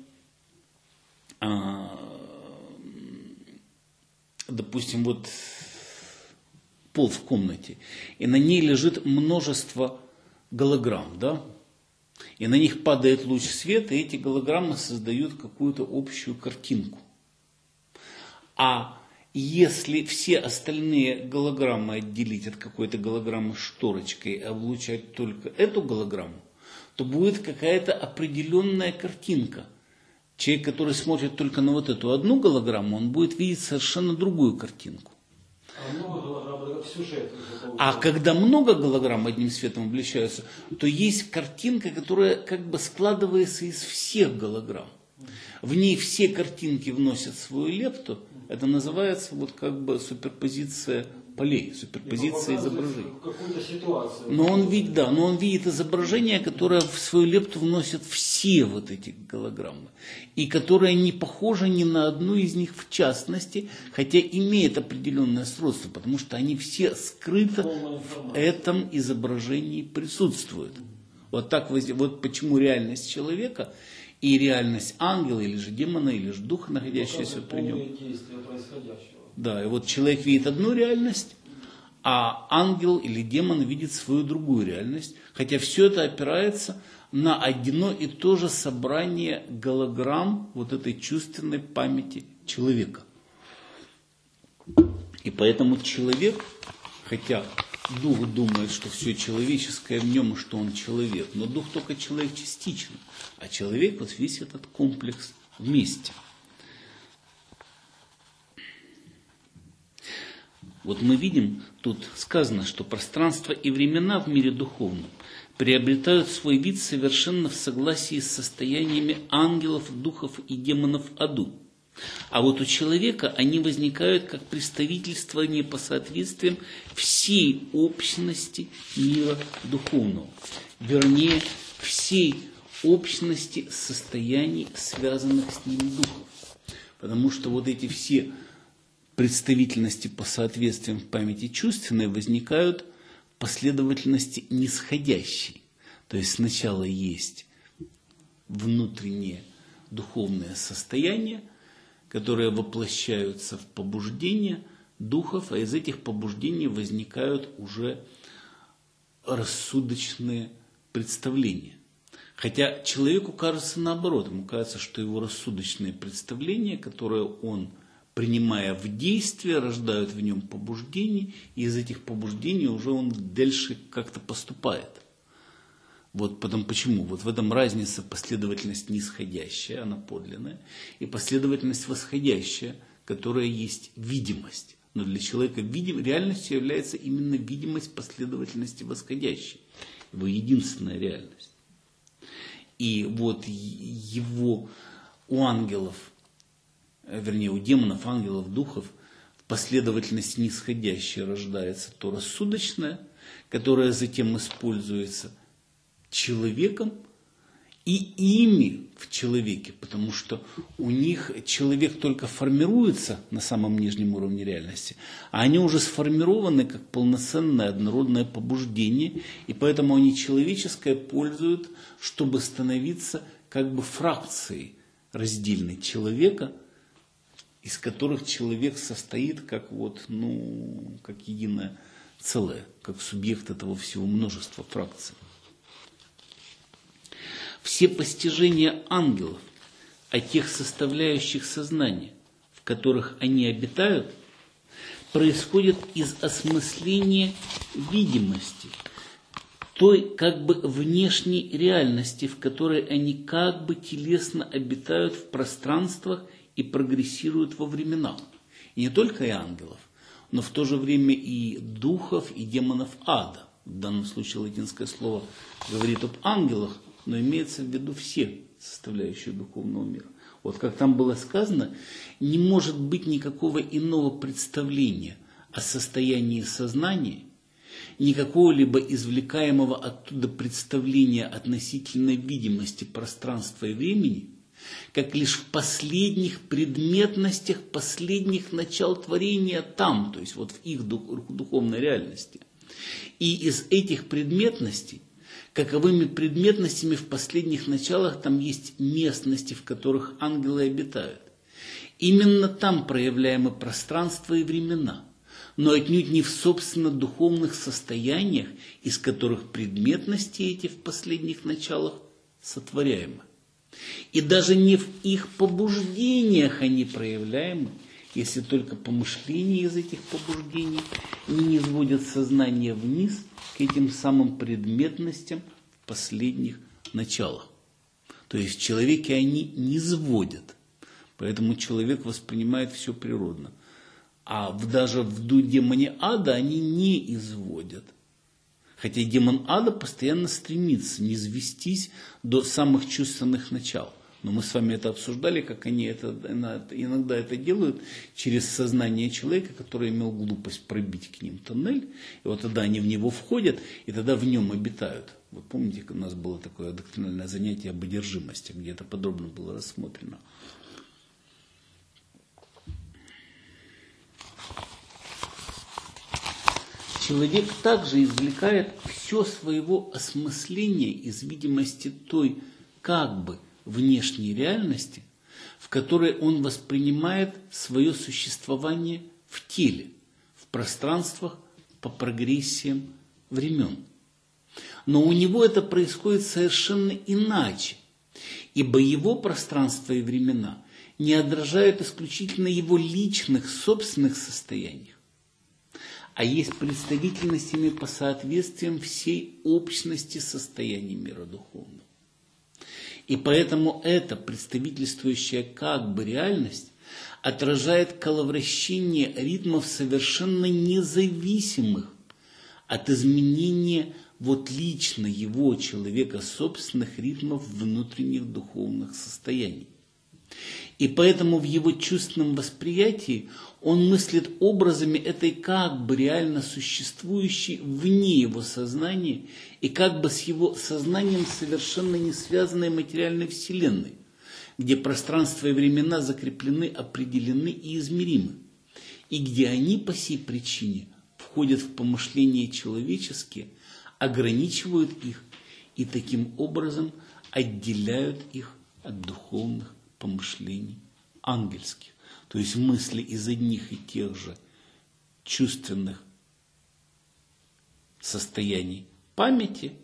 допустим, вот пол в комнате, и на ней лежит множество голограмм, да? И на них падает луч света, и эти голограммы создают какую-то общую картинку. А если все остальные голограммы отделить от какой-то голограммы шторочкой и облучать только эту голограмму, то будет какая-то определенная картинка. Человек, который смотрит только на вот эту одну голограмму, он будет видеть совершенно другую картинку. А много голограмм, это как сюжет. А когда много голограмм одним светом обличаются, то есть картинка, которая как бы складывается из всех голограмм. В ней все картинки вносят свою лепту. Это называется вот как бы суперпозиция полей, суперпозиция изображений. Но он видит, да, но он видит изображение, которое в свою лепту вносят все вот эти голограммы. И которое не похоже ни на одну из них в частности, хотя имеет определенное сродство, потому что они все скрыто в этом изображении присутствуют. Вот так, вот почему реальность человека и реальность ангела, или же демона, или же духа, находящегося при нем. Да, и вот человек видит одну реальность, а ангел или демон видит свою другую реальность. Хотя все это опирается на одно и то же собрание голограмм вот этой чувственной памяти человека. И поэтому человек, хотя дух думает, что все человеческое в нем, и что он человек, но дух только человек частично, а человек вот весь этот комплекс вместе. Вот мы видим, тут сказано, что пространство и времена в мире духовном приобретают свой вид совершенно в согласии с состояниями ангелов, духов и демонов в аду. А вот у человека они возникают как представительствование по соответствиям всей общности мира духовного. Вернее, всей общности состояний, связанных с ним духов. Потому что вот эти все представительности по соответствиям в памяти чувственной возникают в последовательности нисходящей. То есть сначала есть внутреннее духовное состояние, которые воплощаются в побуждения духов, а из этих побуждений возникают уже рассудочные представления. Хотя человеку кажется наоборот, ему кажется, что его рассудочные представления, которые он, принимая в действие, рождают в нем побуждения, и из этих побуждений уже он дальше как-то поступает. Вот потом почему? Вот в этом разница последовательность нисходящая, она подлинная, и последовательность восходящая, которая есть видимость. Но для человека видим, реальностью является именно видимость последовательности восходящей, его единственная реальность. И вот его у ангелов, вернее у демонов, ангелов, духов, в последовательности нисходящей рождается то рассудочное, которое затем используется человеком и ими в человеке, потому что у них человек только формируется на самом нижнем уровне реальности, а они уже сформированы как полноценное однородное побуждение, и поэтому они человеческое пользуют, чтобы становиться как бы фракцией раздельной человека, из которых человек состоит как вот, ну, как единое целое, как субъект этого всего множества фракций. Все постижения ангелов о тех составляющих сознания, в которых они обитают, происходят из осмысления видимости, той как бы внешней реальности, в которой они как бы телесно обитают в пространствах и прогрессируют во временах. И не только и ангелов, но в то же время и духов, и демонов ада. В данном случае латинское слово говорит об ангелах, но имеется в виду все составляющие духовного мира. Вот как там было сказано, не может быть никакого иного представления о состоянии сознания, никакого либо извлекаемого оттуда представления относительно видимости пространства и времени, как лишь в последних предметностях последних начал творения там, то есть вот в их духовной реальности. И из этих предметностей, каковыми предметностями в последних началах там есть местности, в которых ангелы обитают. Именно там проявляемы пространство и времена, но отнюдь не в собственно духовных состояниях, из которых предметности эти в последних началах сотворяемы. И даже не в их побуждениях они проявляемы, если только помышления из этих побуждений не низводят сознание вниз к этим самым предметностям в последних началах. То есть в человеке они низводят, поэтому человек воспринимает все природно. А в, даже в демоне ада они не изводят. Хотя демон ада постоянно стремится низвестись до самых чувственных начал. Но мы с вами это обсуждали, как они это, иногда это делают через сознание человека, который имел глупость пробить к ним тоннель. И вот тогда они в него входят, и тогда в нем обитают. Вы помните, у нас было такое доктринальное занятие об одержимости, где это подробно было рассмотрено. Человек также извлекает все своего осмысления из видимости той как бы внешней реальности, в которой он воспринимает свое существование в теле, в пространствах по прогрессиям времен. Но у него это происходит совершенно иначе, ибо его пространство и времена не отражают исключительно его личных, собственных состояний, а есть представительностями по соответствиям всей общности состояний мира духовного. И поэтому эта представительствующая как бы реальность отражает коловращение ритмов совершенно независимых от изменения вот лично его, человека, собственных ритмов внутренних духовных состояний. И поэтому в его чувственном восприятии он мыслит образами этой как бы реально существующей вне его сознания и как бы с его сознанием совершенно не связанной материальной вселенной, где пространство и времена закреплены, определены и измеримы, и где они по сей причине входят в помышления человеческие, ограничивают их и таким образом отделяют их от духовных помышлений ангельских. То есть мысли из одних и тех же чувственных состояний памяти,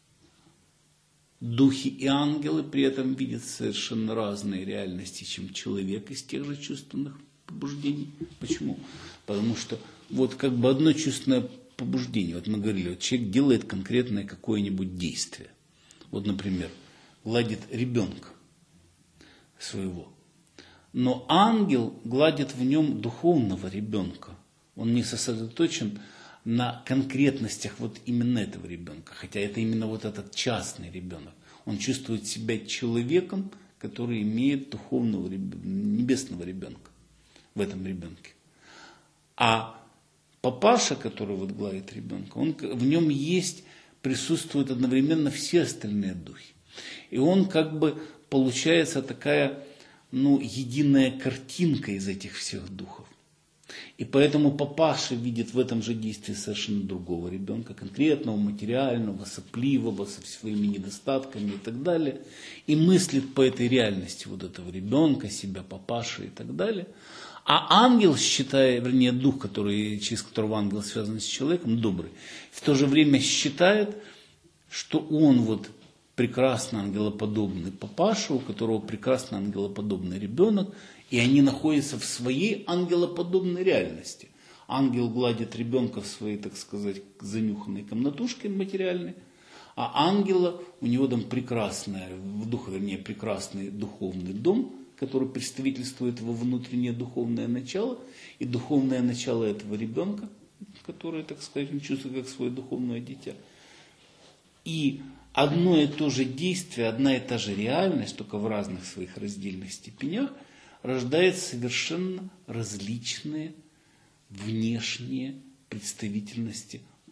духи и ангелы при этом видят совершенно разные реальности, чем человек из тех же чувственных побуждений. Почему? Потому что вот как бы одно чувственное побуждение, вот мы говорили, вот человек делает конкретное какое-нибудь действие. Вот, например, гладит ребенка своего. Но ангел гладит в нем духовного ребенка. Он не сосредоточен на конкретностях вот именно этого ребенка. Хотя это именно вот этот частный ребенок. Он чувствует себя человеком, который имеет духовного ребенка, небесного ребенка в этом ребенке. А папаша, который вот гладит ребенка, он, в нем есть, присутствуют одновременно все остальные духи. И он как бы получается такая, ну, единая картинка из этих всех духов. И поэтому папаша видит в этом же действии совершенно другого ребенка, конкретного, материального, сопливого, со своими недостатками и так далее. И мыслит по этой реальности вот этого ребенка, себя, папаши и так далее. А ангел, считая, вернее, дух, который, через которого ангел связан с человеком, добрый, в то же время считает, что он вот прекрасно ангелоподобный папаша, у которого прекрасно ангелоподобный ребенок, и они находятся в своей ангелоподобной реальности. Ангел гладит ребенка в своей, так сказать, занюханной комнатушке материальной, а ангела, у него там прекрасная, в духе, вернее, прекрасный духовный дом, который представительствует его внутреннее духовное начало, и духовное начало этого ребенка, который, так сказать, он чувствует как свое духовное дитя. И одно и то же действие, одна и та же реальность, только в разных своих раздельных степенях, рождает совершенно различные внешние представительности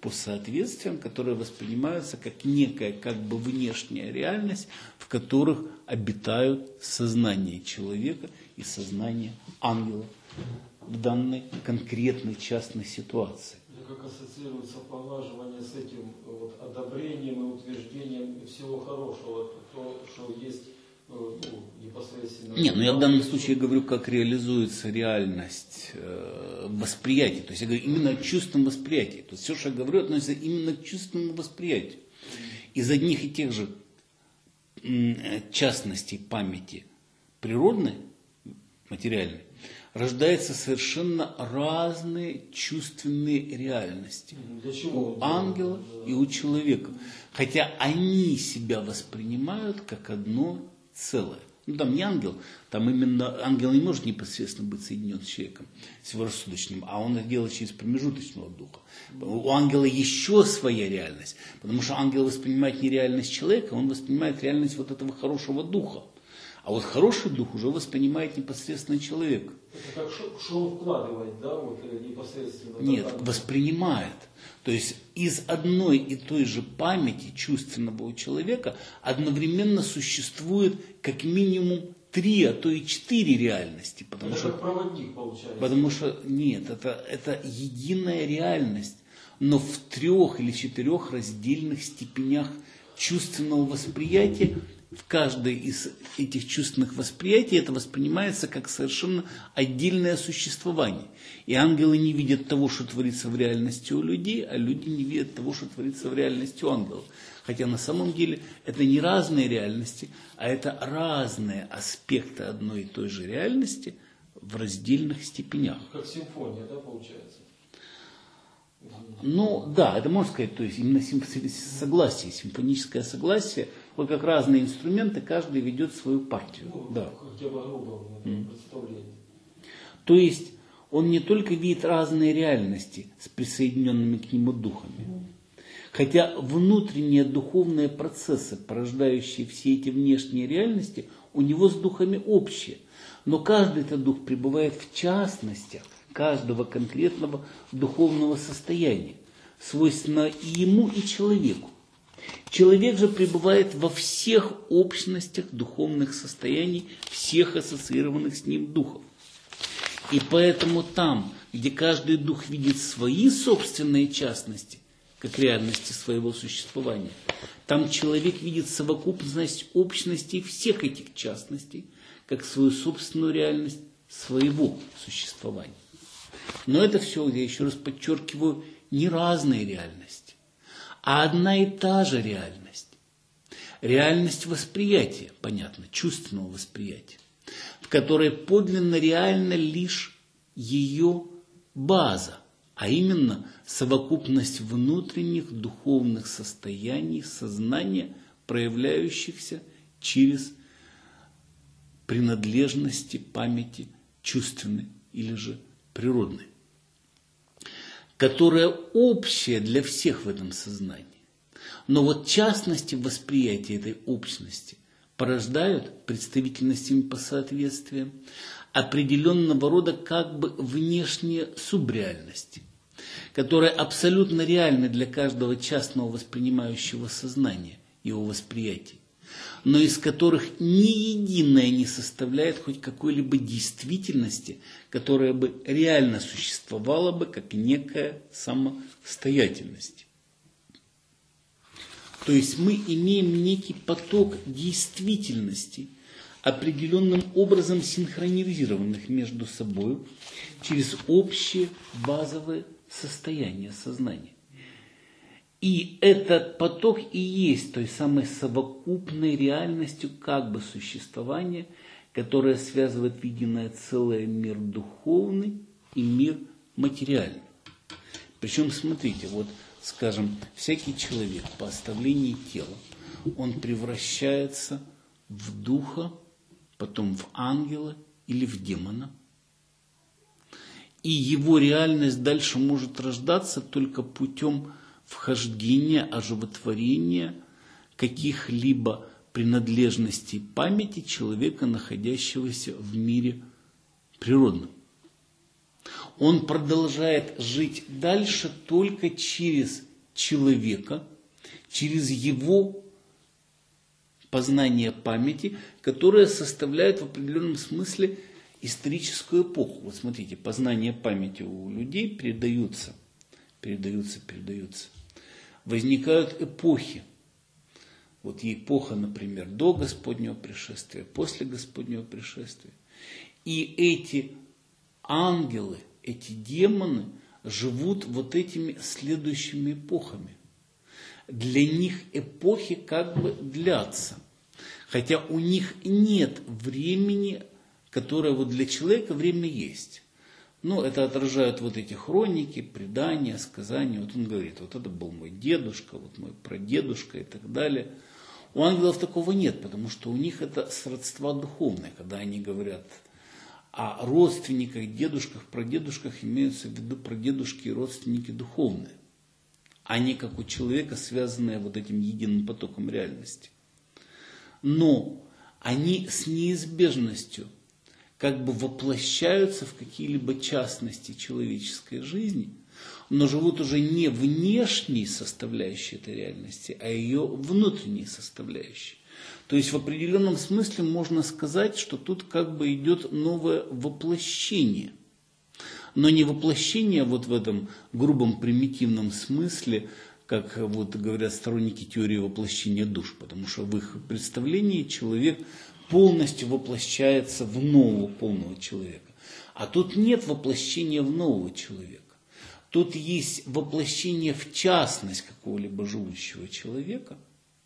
по соответствиям, которые воспринимаются как некая как бы внешняя реальность, в которых обитают сознание человека и сознание ангела в данной конкретной частной ситуации. Это как ассоциируется поглаживание с этим вот одобрением и утверждением всего хорошего, то, что есть ну, непосредственно... Нет, ну я в данном случае говорю, как реализуется реальность э, восприятия. То есть я говорю именно о чувственном восприятии. То есть все, что я говорю, относится именно к чувственному восприятию. Из одних и тех же э, частностей памяти природной, материальной, рождаются совершенно разные чувственные реальности. Для чего? У ангела и у человека. Хотя они себя воспринимают как одно целое. Ну там не ангел, там именно ангел не может непосредственно быть соединен с человеком, с его рассудочным, а он это делает через промежуточного духа. У ангела еще своя реальность, потому что ангел воспринимает не реальность человека, он воспринимает реальность вот этого хорошего духа. А вот хороший дух уже воспринимает непосредственно человек. Это как что, что он вкладывает, да, вот непосредственно? Нет, да, воспринимает. То есть из одной и той же памяти чувственного у человека одновременно существует как минимум три, а то и четыре реальности. Потому это что, как проводник получается. Потому что нет, это, это единая реальность, но в трех или четырех раздельных степенях чувственного восприятия. В каждой из этих чувственных восприятий это воспринимается как совершенно отдельное существование. И ангелы не видят того, что творится в реальности у людей, а люди не видят того, что творится в реальности у ангелов. Хотя на самом деле это не разные реальности, а это разные аспекты одной и той же реальности в раздельных степенях. Как симфония, да, получается? Ну да, это можно сказать, то есть именно согласие, симфоническое согласие. Вот как разные инструменты, каждый ведет свою партию. Ну, да. хотя бы грубо mm. представление. То есть он не только видит разные реальности с присоединенными к нему духами, mm. хотя внутренние духовные процессы, порождающие все эти внешние реальности, у него с духами общие. Но каждый этот дух пребывает в частностях каждого конкретного духовного состояния, свойственно и ему, и человеку. Человек же пребывает во всех общностях духовных состояний, всех ассоциированных с ним духов. И поэтому там, где каждый дух видит свои собственные частности, как реальности своего существования, там человек видит совокупность общностей всех этих частностей, как свою собственную реальность своего существования. Но это все, я еще раз подчеркиваю, не разные реальности, а одна и та же реальность. Реальность восприятия, понятно, чувственного восприятия, в которой подлинно реальна лишь ее база, а именно совокупность внутренних духовных состояний сознания, проявляющихся через принадлежности памяти чувственной или же природной, которая общая для всех в этом сознании. Но вот частности восприятия этой общности порождают представительностями по соответствиям определенного рода как бы внешние субреальности, которые абсолютно реальны для каждого частного воспринимающего сознания, его восприятия, но из которых ни единое не составляет хоть какой-либо действительности, которая бы реально существовала бы как некая самостоятельность. То есть мы имеем некий поток действительностей, определенным образом синхронизированных между собой через общие базовые состояния сознания. И этот поток и есть той самой совокупной реальностью как бы существования, которая связывает в единое целое мир духовный и мир материальный. Причем, смотрите, вот, скажем, всякий человек по оставлении тела, он превращается в духа, потом в ангела или в демона. И его реальность дальше может рождаться только путем вхождения, оживотворения каких-либо принадлежностей памяти человека, находящегося в мире природном. Он продолжает жить дальше только через человека через его познание памяти, которое составляет в определенном смысле историческую эпоху. Вот смотрите, познание памяти у людей передаются, передаются, передаются. Возникают эпохи. Вот эпоха, например, до Господнего пришествия, после Господнего пришествия. И эти ангелы, эти демоны живут вот этими следующими эпохами. Для них эпохи как бы длятся. Хотя у них нет времени, которое вот для человека время есть. Но это отражают вот эти хроники, предания, сказания. Вот он говорит, вот это был мой дедушка, вот мой прадедушка и так далее. У ангелов такого нет, потому что у них это сродство духовное. Когда они говорят о родственниках, дедушках, прадедушках, имеются в виду прадедушки и родственники духовные. А не как у человека, связанные вот этим единым потоком реальности. Но они с неизбежностью как бы воплощаются в какие-либо частности человеческой жизни, но живут уже не внешней составляющей этой реальности, а ее внутренней составляющей. То есть в определенном смысле можно сказать, что тут как бы идет новое воплощение. Но не воплощение вот в этом грубом примитивном смысле, как вот говорят сторонники теории воплощения душ, потому что в их представлении человек полностью воплощается в нового полного человека. А тут нет воплощения в нового человека. Тут есть воплощение в частность какого-либо живущего человека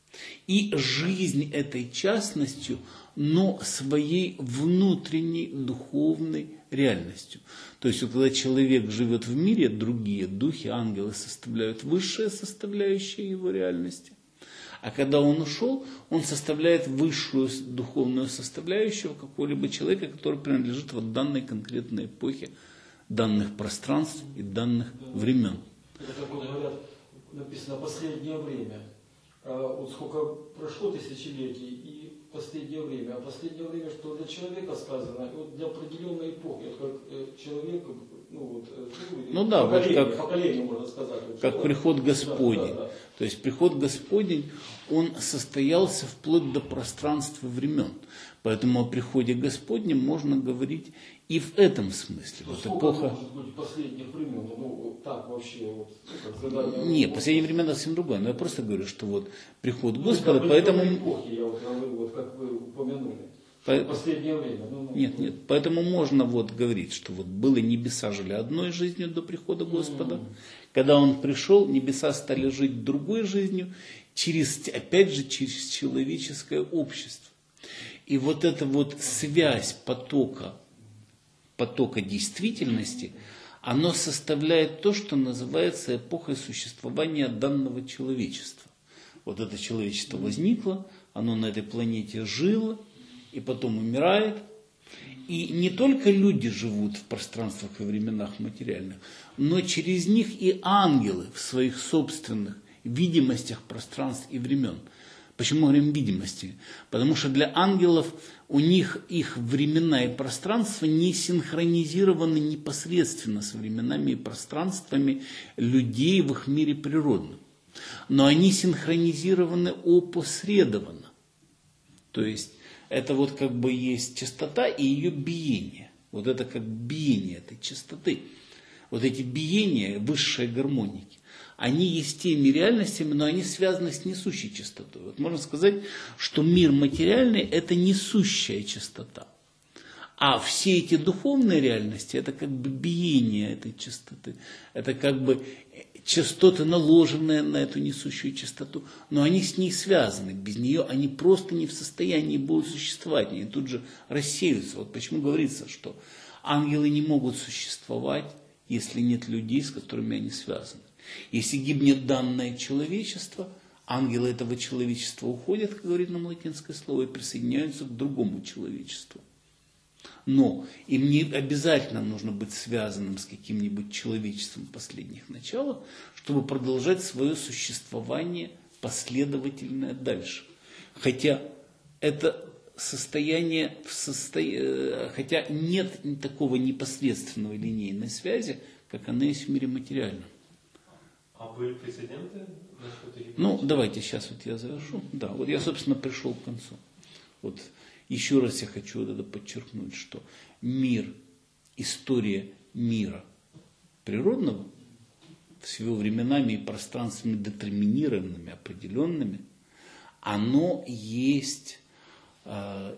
и жизнь этой частностью, но своей внутренней духовной реальностью. То есть, вот, когда человек живет в мире, другие духи, ангелы составляют высшие составляющие его реальности. А когда он ушел, он составляет высшую духовную составляющую какого-либо человека, который принадлежит вот данной конкретной эпохе, данных пространств и данных времен. Это, как вот говорят, написано «последнее время». А вот сколько прошло тысячелетий и последнее время. А последнее время, что для человека сказано, вот для определенной эпохи, вот как человек, ну вот, ну, да, поколение, вот как, поколение, можно сказать. Вот, как что, приход Господень. Да, да, да. То есть приход Господень, он состоялся вплоть до пространства времен. Поэтому о приходе Господнем можно говорить и в этом смысле. Ну, вот сколько эпоха... может быть последних времен? Ну, так вообще, вот, как задание... Нет, последние времена совсем другое. Но я просто говорю, что вот приход Ну, Господа, это поэтому... эпохи, я вот говорю, вот как вы упомянули. По... Последнее время. Ну, ну, Нет, нет. Поэтому можно вот говорить, что вот было небеса жили одной жизнью до прихода Господа. Mm-hmm. Когда Он пришел, небеса стали жить другой жизнью, через, опять же, через человеческое общество. И вот эта вот связь потока, потока действительности, оно составляет то, что называется эпохой существования данного человечества. Вот это человечество возникло, оно на этой планете жило, и потом умирает. И не только люди живут в пространствах и временах материальных, но через них и ангелы в своих собственных видимостях пространств и времен. Почему мы говорим видимости? Потому что для ангелов у них их времена и пространства не синхронизированы непосредственно с временами и пространствами людей в их мире природном. Но они синхронизированы опосредованно. То есть это вот как бы есть частота и ее биение. Вот это как биение этой частоты. Вот эти биения, высшие гармоники, они есть теми реальностями, но они связаны с несущей частотой. Вот можно сказать, что мир материальный – это несущая частота. А все эти духовные реальности – это как бы биение этой частоты. Это как бы частоты, наложенные на эту несущую частоту, но они с ней связаны. Без нее они просто не в состоянии будут существовать. Они тут же рассеются. Вот почему говорится, что ангелы не могут существовать, если нет людей, с которыми они связаны. Если гибнет данное человечество, ангелы этого человечества уходят, как говорит нам латинское слово, и присоединяются к другому человечеству. Но им не обязательно нужно быть связанным с каким-нибудь человечеством последних началов, чтобы продолжать свое существование последовательное дальше. Хотя это состояние, в состо... хотя нет такого непосредственного линейной связи, как она есть в мире материальном. А были прецеденты насчет этих? Ну, давайте сейчас вот я завершу. Да, вот я, собственно, пришел к концу. Вот еще раз я хочу вот это подчеркнуть, что мир, история мира природного, с его временами и пространствами детерминированными, определенными, оно есть э,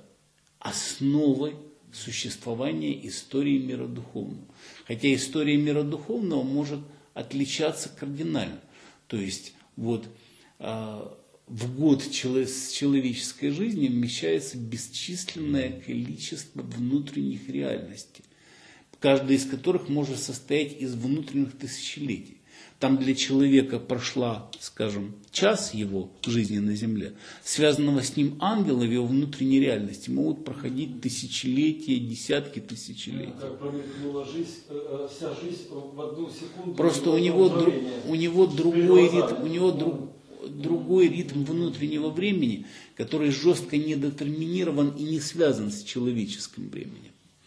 основой существования истории мира духовного. Хотя история мира духовного может отличаться кардинально. То есть вот э, в год человеческой жизни вмещается бесчисленное количество внутренних реальностей, каждая из которых может состоять из внутренних тысячелетий. Там для человека прошла, скажем, час его жизни на земле, связанного с ним ангела в его внутренней реальности могут проходить тысячелетия, десятки тысячелетий. Как промелькнула жизнь, вся жизнь в одну секунду. Просто у него, друг, у него другой ритм, у него друг, другой ритм внутреннего времени, который жестко недетерминирован и не связан с человеческим временем.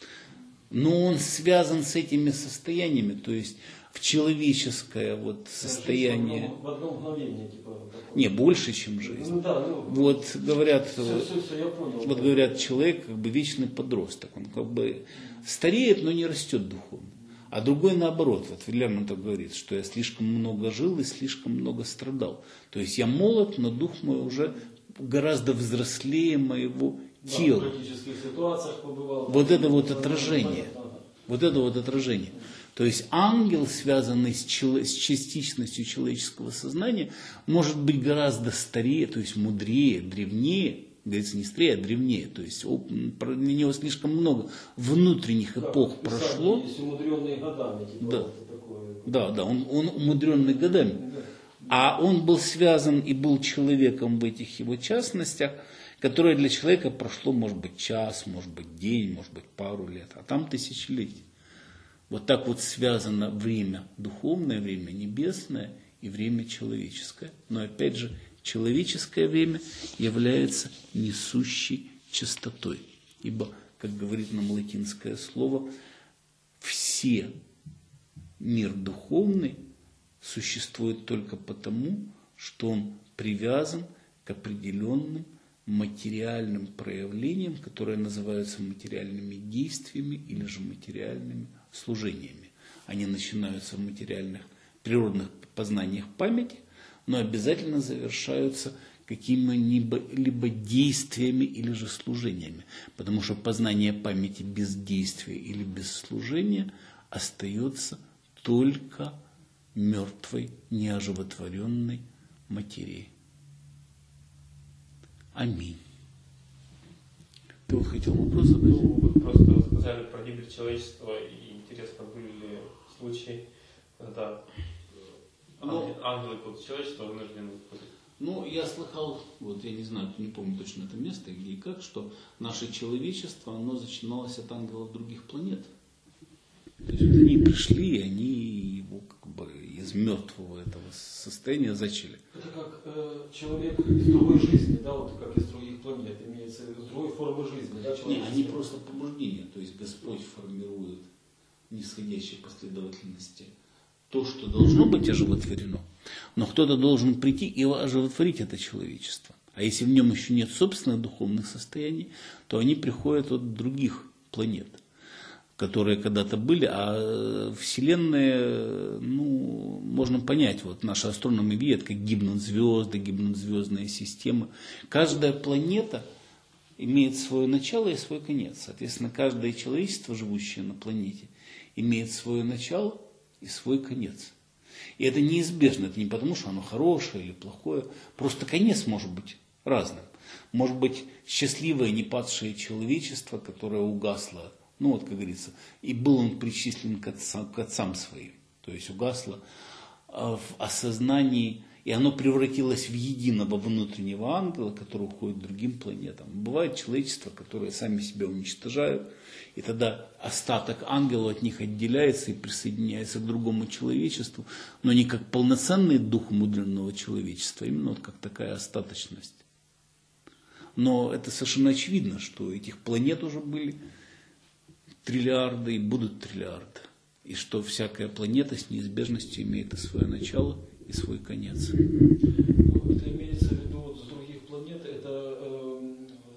Но он связан с этими состояниями, то есть в человеческое вот состояние. В одно мгновение, типа. Не, больше, чем жизнь. Ну, да, ну, вот говорят, все, все, все, я понял, вот говорят, человек как бы вечный подросток, он как бы стареет, но не растет духовно. А другой наоборот, вот Лермонтов говорит, что я слишком много жил и слишком много страдал. То есть я молод, но дух мой уже гораздо взрослее моего тела. Да, в практических ситуациях побывал. Вот это вот отражение. Вот это вот отражение. То есть ангел, связанный с, чело, с частичностью человеческого сознания, может быть гораздо старее, то есть мудрее, древнее, говорится не старее, а древнее. То есть для него слишком много внутренних эпох да, прошло. Есть умудренные годами. Типа, да. Вот такое. да, да, он, он умудренный годами. Да. А он был связан и был человеком в этих его частностях, которое для человека прошло, может быть, час, может быть, день, может быть, пару лет, а там тысячелетия. Вот так вот связано время духовное, время небесное и время человеческое. Но опять же, человеческое время является несущей чистотой. Ибо, как говорит нам латинское слово, все мир духовный существует только потому, что он привязан к определенным материальным проявлениям, которые называются материальными действиями или же материальными служениями. Они начинаются в материальных природных познаниях памяти, но обязательно завершаются какими-либо либо действиями или же служениями. Потому что познание памяти без действия или без служения остается только мертвой, неоживотворенной материей. Аминь. Ты вот хотел вопрос задать? Ну, вы просто рассказали про гибель человечества, и интересно, были ли случаи, когда Но, ангелы под человечество вынуждены были? Ну, я слыхал, вот я не знаю, не помню точно это место, где и как, что наше человечество, оно начиналось от ангелов других планет. То есть вот они пришли, и они его как бы из мертвого этого состояния зачали. Это как э, человек из другой жизни, да, вот как из других планет, имеется из другой формы жизни, да, Не, они просто пробуждение, то есть Господь формирует в нисходящей последовательности то, что должно быть оживотворено, но кто-то должен прийти и оживотворить это человечество. А если в нем еще нет собственных духовных состояний, то они приходят от других планет, которые когда-то были, а Вселенная, ну, можно понять, вот наши астрономы видят, как гибнут звезды, гибнут звездные системы. Каждая планета имеет свое начало и свой конец. Соответственно, каждое человечество, живущее на планете, имеет свое начало и свой конец. И это неизбежно, это не потому, что оно хорошее или плохое, просто конец может быть разным. Может быть счастливое, непадшее человечество, которое угасло, ну вот, как говорится, и был он причислен к отцам, к отцам своим. То есть угасло в осознании, и оно превратилось в единого внутреннего ангела, который уходит к другим планетам. Бывает человечество, которое сами себя уничтожают, и тогда остаток ангела от них отделяется и присоединяется к другому человечеству, но не как полноценный дух мудренного человечества, а именно вот как такая остаточность. Но это совершенно очевидно, что этих планет уже были триллиарды и будут триллиарды. И что всякая планета с неизбежностью имеет и свое начало, и свой конец. Ну, это имеется в виду вот с других планет, это э,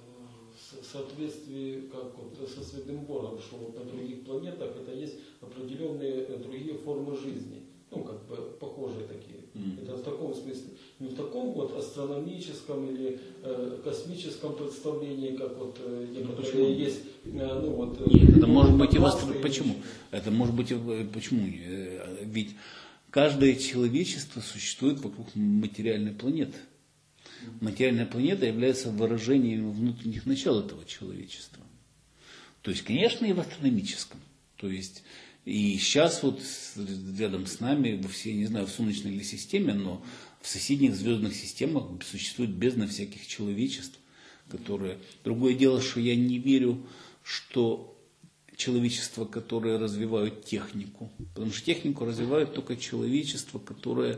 в соответствии как вот, со Сведенборгом, что вот на других планетах это есть определенные другие формы жизни. Ну, как бы похожие такие. Mm-hmm. Это в таком смысле. Не в таком вот астрономическом или э, космическом представлении, как вот э, некоторые ну, есть. Э, ну, вот, Нет, это может быть и в астро... Почему? Это может быть и почему? Ведь каждое человечество существует вокруг материальной планеты. Материальная планета является выражением внутренних начал этого человечества. То есть, конечно, и в астрономическом. То есть, и сейчас вот рядом с нами, во всей, не знаю, в Солнечной ли системе, но в соседних звездных системах существует бездна всяких человечеств, которые... Другое дело, что я не верю, что человечество, которое развивают технику, потому что технику развивают только человечество, которое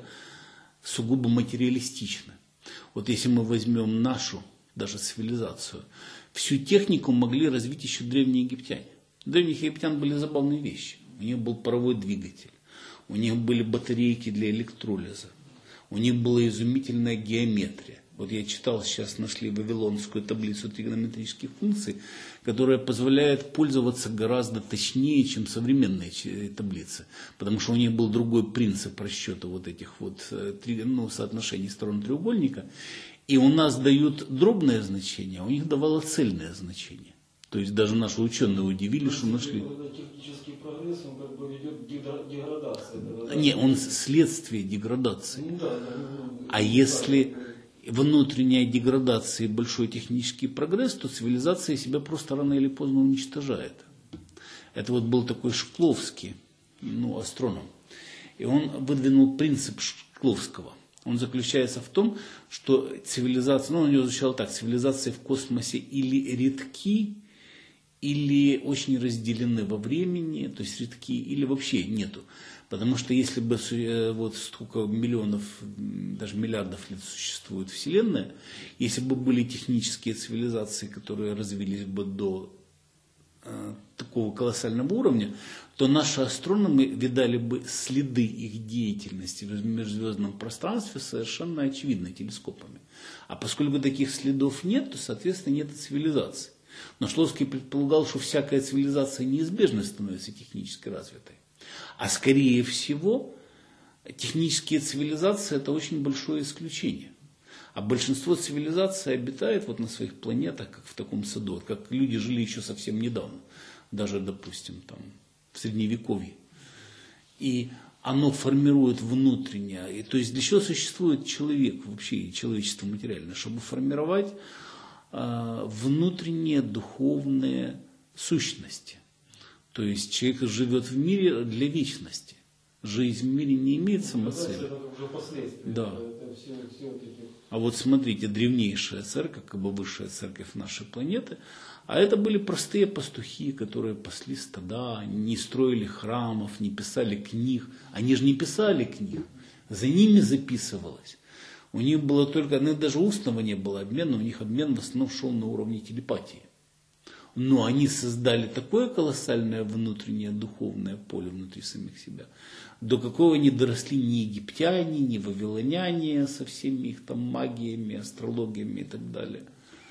сугубо материалистично. Вот если мы возьмем нашу даже цивилизацию, всю технику могли развить еще древние египтяне. У древних египтян были забавные вещи. У них был паровой двигатель, у них были батарейки для электролиза, у них была изумительная геометрия. Вот я читал, сейчас нашли вавилонскую таблицу тригонометрических функций, которая позволяет пользоваться гораздо точнее, чем современные таблицы. Потому что у них был другой принцип расчета вот этих вот ну, соотношений сторон треугольника. И у нас дают дробное значение, а у них давало цельное значение. То есть даже наши ученые удивились, что нашли... Технический прогресс, он как бы ведет к деградации. Не, он следствие деградации. Ну, да, да, ну, а если внутренняя деградация и большой технический прогресс, то цивилизация себя просто рано или поздно уничтожает. Это вот был такой Шкловский, ну, астроном. И он выдвинул принцип Шкловского. Он заключается в том, что цивилизация, ну, он ее звучало так, цивилизации в космосе или редки, или очень разделены во времени, то есть редки, или вообще нету. Потому что если бы вот столько миллионов, даже миллиардов лет существует Вселенная, если бы были технические цивилизации, которые развились бы до э, такого колоссального уровня, то наши астрономы видали бы следы их деятельности в межзвездном пространстве совершенно очевидно телескопами. А поскольку таких следов нет, то, соответственно, нет и цивилизации. Но Шкловский предполагал, что всякая цивилизация неизбежно становится технически развитой. А скорее всего, технические цивилизации – это очень большое исключение. А большинство цивилизаций обитает вот на своих планетах, как в таком саду, как люди жили еще совсем недавно, даже, допустим, там, в Средневековье. И оно формирует внутреннее. И, то есть для чего существует человек вообще, и человечество материальное? Чтобы формировать э, внутренние духовные сущности. То есть человек живет в мире для вечности. Жизнь в мире не имеет самоцели. Это уже последствия. Да. Это все, все вот эти... А вот смотрите, древнейшая церковь, как бы высшая церковь нашей планеты, а это были простые пастухи, которые пасли стада, не строили храмов, не писали книг. Они же не писали книг, за ними записывалось. У них было только, ну, даже устного не было обмена, у них обмен в основном шел на уровне телепатии. Но они создали такое колоссальное внутреннее духовное поле внутри самих себя, до какого не доросли ни египтяне, ни вавилоняне со всеми их там магиями, астрологиями и так далее.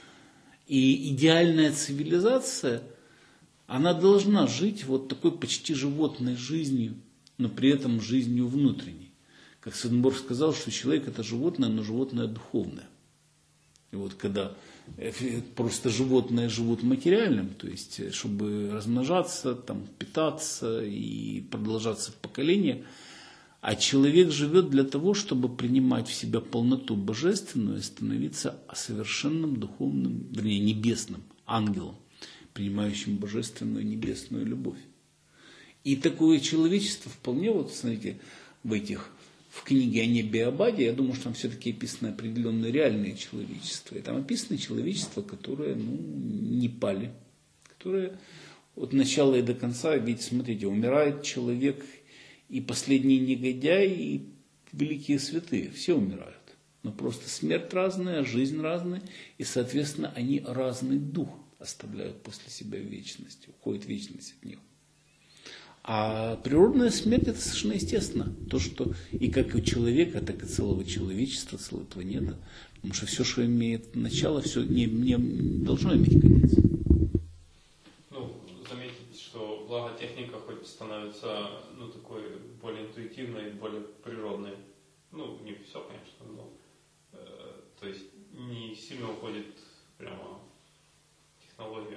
И идеальная цивилизация, она должна жить вот такой почти животной жизнью, но при этом жизнью внутренней. Как Сведенборг сказал, что человек это животное, но животное духовное. И вот когда просто животные живут материальным, то есть чтобы размножаться, там, питаться и продолжаться в поколениях, а человек живет для того, чтобы принимать в себя полноту божественную и становиться совершенным духовным, вернее, небесным ангелом, принимающим божественную небесную любовь. И такое человечество вполне, вот смотрите, в этих в книге о небе и Абаде, я думаю, что там все-таки описано определенное реальное человечество. И там описано человечество, которое, ну, не пали, которое от начала и до конца, ведь, смотрите, умирает человек, и последний негодяй, и великие святые, все умирают. Но просто смерть разная, жизнь разная, и, соответственно, они разный дух оставляют после себя в вечности, уходит вечность от них. А природная смерть это совершенно естественно. То, что и как у человека, так и целого человечества, целой планеты. Потому что все, что имеет начало, все не, не должно иметь конец. Ну, заметить, что благо техника хоть становится ну, такой более интуитивной, более природной. Ну, не все, конечно, но э, то есть не сильно уходит прямо в технологию.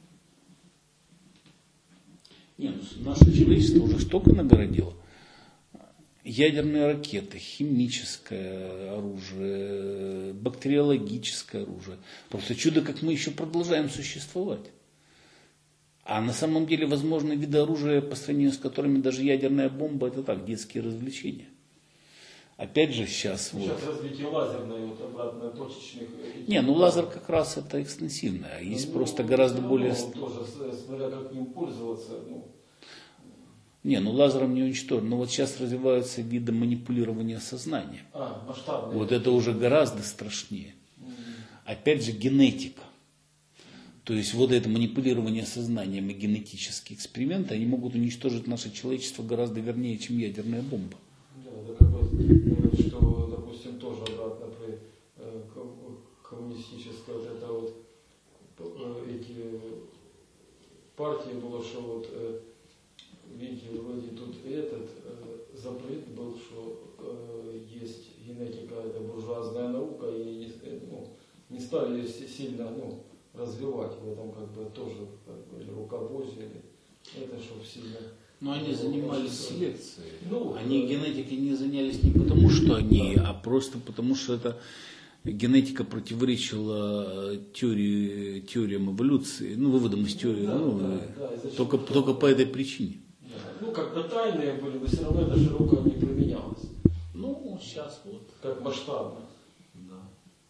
Нет, ну, наше человечество уже столько нагородило. Ядерные ракеты, химическое оружие, бактериологическое оружие. Просто чудо, как мы еще продолжаем существовать. А на самом деле возможны виды оружия, по сравнению с которыми даже ядерная бомба, это так, детские развлечения. Опять же сейчас... Сейчас вот, развитие лазерной, вот, обратно точечных... не, ну лазер как раз это экстенсивное, а есть ну, просто гораздо ну, более... Тоже, смотря как им пользоваться, ну... Не, ну лазером не уничтожен. Но вот сейчас развиваются виды манипулирования сознанием. А, масштабные. Вот это уже гораздо страшнее. Mm-hmm. Опять же генетика. То есть вот это манипулирование сознанием и генетические эксперименты, они могут уничтожить наше человечество гораздо вернее, чем ядерная бомба. Да, это как бы, что, допустим, тоже обратно при э, коммунистической вот это вот э, эти партии было, что вот э, видите, вроде тут этот э, запрет был, что э, есть генетика, это буржуазная наука, и не, ну, не стали ее сильно ну, развивать в этом как бы тоже как бы, или руководстве, или это что сильно. Но они занимались селекцией. Ну, они генетикой не занялись не потому, что они, а просто потому, что это генетика противоречила теории, теориям эволюции, ну, выводам из теории, да, ну, да, да, только, только по этой причине. Да. Ну, как-то тайные были, но все равно это широко не применялось. Ну, сейчас вот. Как масштабно. Да.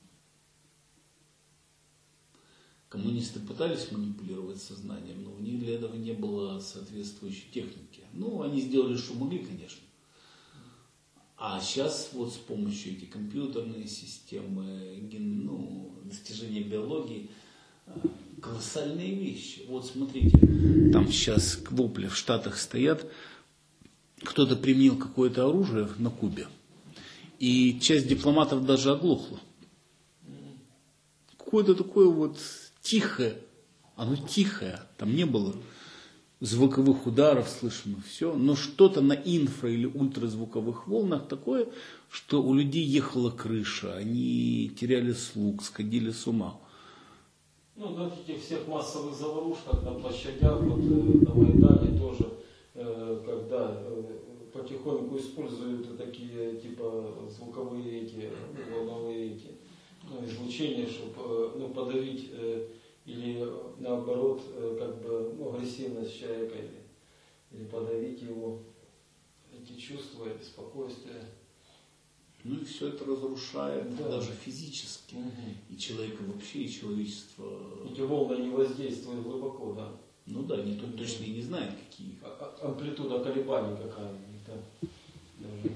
Коммунисты пытались манипулировать сознанием, но у них для этого не было соответствующей техники. Ну, они сделали, что могли, конечно. А сейчас вот с помощью этих компьютерной системы, ген, ну, достижения биологии, колоссальные вещи. Вот смотрите, там сейчас вопли в Штатах стоят, кто-то применил какое-то оружие на Кубе, и часть дипломатов даже оглохла. Какое-то такое вот тихое, оно тихое, там не было звуковых ударов слышно, все, но что-то на инфра- или ультразвуковых волнах такое, что у людей ехала крыша, они теряли слух, сходили с ума. Ну, на этих всех массовых заварушках, на площадях, вот, на Майдане тоже, э, когда э, потихоньку используют такие, типа, звуковые эти, волновые эти, ну, излучения, чтобы ну, подавить э, или наоборот, э, как бы, ну, агрессивность человека, или, или подавить его, эти чувства, беспокойствие. Ну и все это разрушает, да. даже физически. Угу. И человека вообще, и человечество. Эти волны не воздействуют глубоко, да. Ну да, никто точно и не знает, какие. А, а, амплитуда колебаний какая у них, да. Даже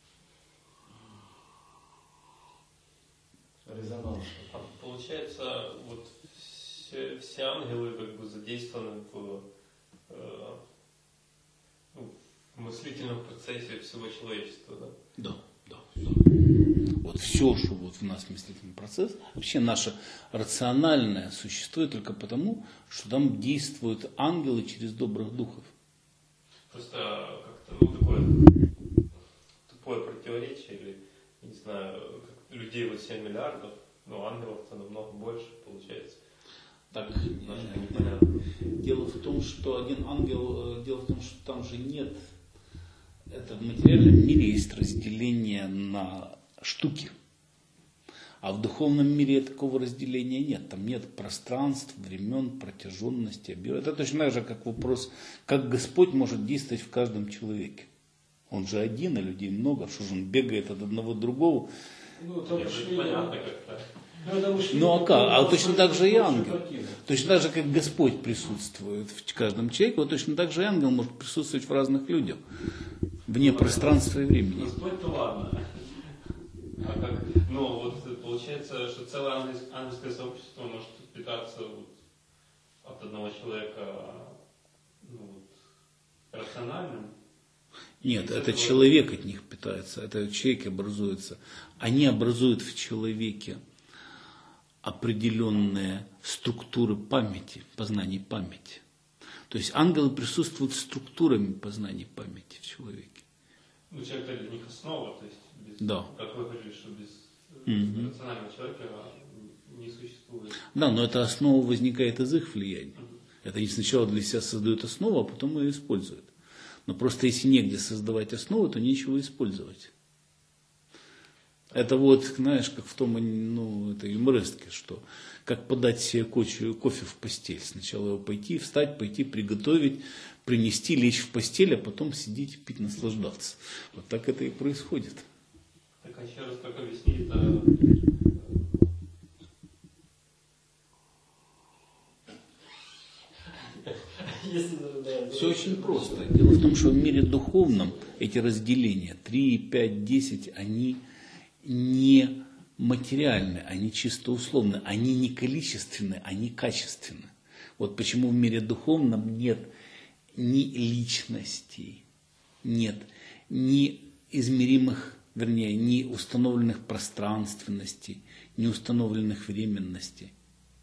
резонанс. А получается, вот все, все ангелы как бы задействованы в, э, ну, в мыслительном процессе всего человечества, да? Да, да, да. Вот все, что вот в нас мыслительный процесс, вообще наше рациональное существует только потому, что там действуют ангелы через добрых духов. Просто как-то, ну, такое тупое противоречие, или, не знаю, как людей вот семь миллиардов, но ангелов-то намного больше получается. Так, Немножко непонятно. дело в том, что один ангел, дело в том, что там же нет, это в материальном мире есть разделение на штуки, а в духовном мире такого разделения нет, там нет пространств, времен, протяженности, объема. Это точно так же, как вопрос, как Господь может действовать в каждом человеке. Он же один, а людей много, что же он бегает от одного к другому. Ну, это мышление, Понятно как-то. ну, это мышление, Ну а как? А это точно так же и ангел. картина. Точно так же, как Господь присутствует в каждом человеке, вот точно так же и ангел может присутствовать в разных людях, вне пространства и времени. Господь-то ладно. А как, ну вот получается, что целое ангельское, ангельское сообщество может питаться вот от одного человека, ну, вот, рациональным? Нет, это человек от них питается, это человек образуется. Они образуют в человеке определенные структуры памяти, познания памяти. То есть ангелы присутствуют структурами познания памяти в человеке. Ну, человек для них основа, то есть, без, да. Как вы говорили, что без mm-hmm. рационального человека не существует. Да, но эта основа возникает из их влияния. Mm-hmm. Это они сначала для себя создают основу, а потом ее используют. Но просто если негде создавать основу, то нечего использовать. Это вот, знаешь, как в том, ну, это юмористке, что как подать себе кофе, кофе в постель. Сначала его пойти, встать, пойти, приготовить, принести, лечь в постель, а потом сидеть, пить, наслаждаться. Вот так это и происходит. Так, а еще раз как объяснить это? Все очень просто. Дело в том, что в мире духовном эти разделения три, пять, десять, они не материальны, они чисто условны, они не количественны, они качественны. Вот почему в мире духовном нет ни личностей, нет ни измеримых, вернее, ни установленных пространственностей, ни установленных временностей.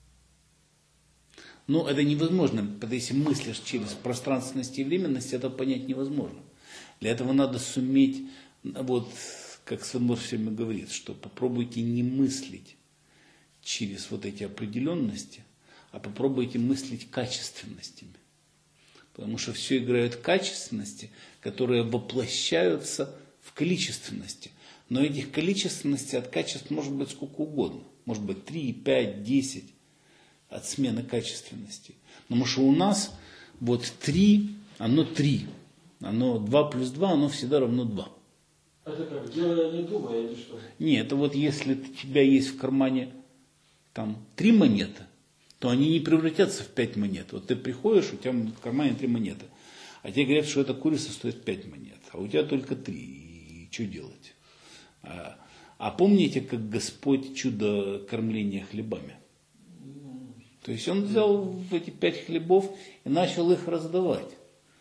Но это невозможно, потому что если мыслишь через пространственность и временность, это понять невозможно. Для этого надо суметь, вот, как Свенмор все время говорит, что попробуйте не мыслить через вот эти определенности, а попробуйте мыслить качественностями. Потому что все играют качественности, которые воплощаются в количественности. Но этих количественностей от качеств может быть сколько угодно. Может быть три, пять, десять. От смены качественности. Потому что у нас вот три, оно три. Оно два плюс два, оно всегда равно два. Это как, делая не думая или что? Нет, это вот если у тебя есть в кармане там три монеты, то они не превратятся в пять монет. Вот ты приходишь, у тебя в кармане три монеты. А тебе говорят, что эта курица стоит пять монет. А у тебя только три. И что делать? А, а помните, как Господь чудо кормления хлебами? То есть он взял эти пять хлебов и начал их раздавать.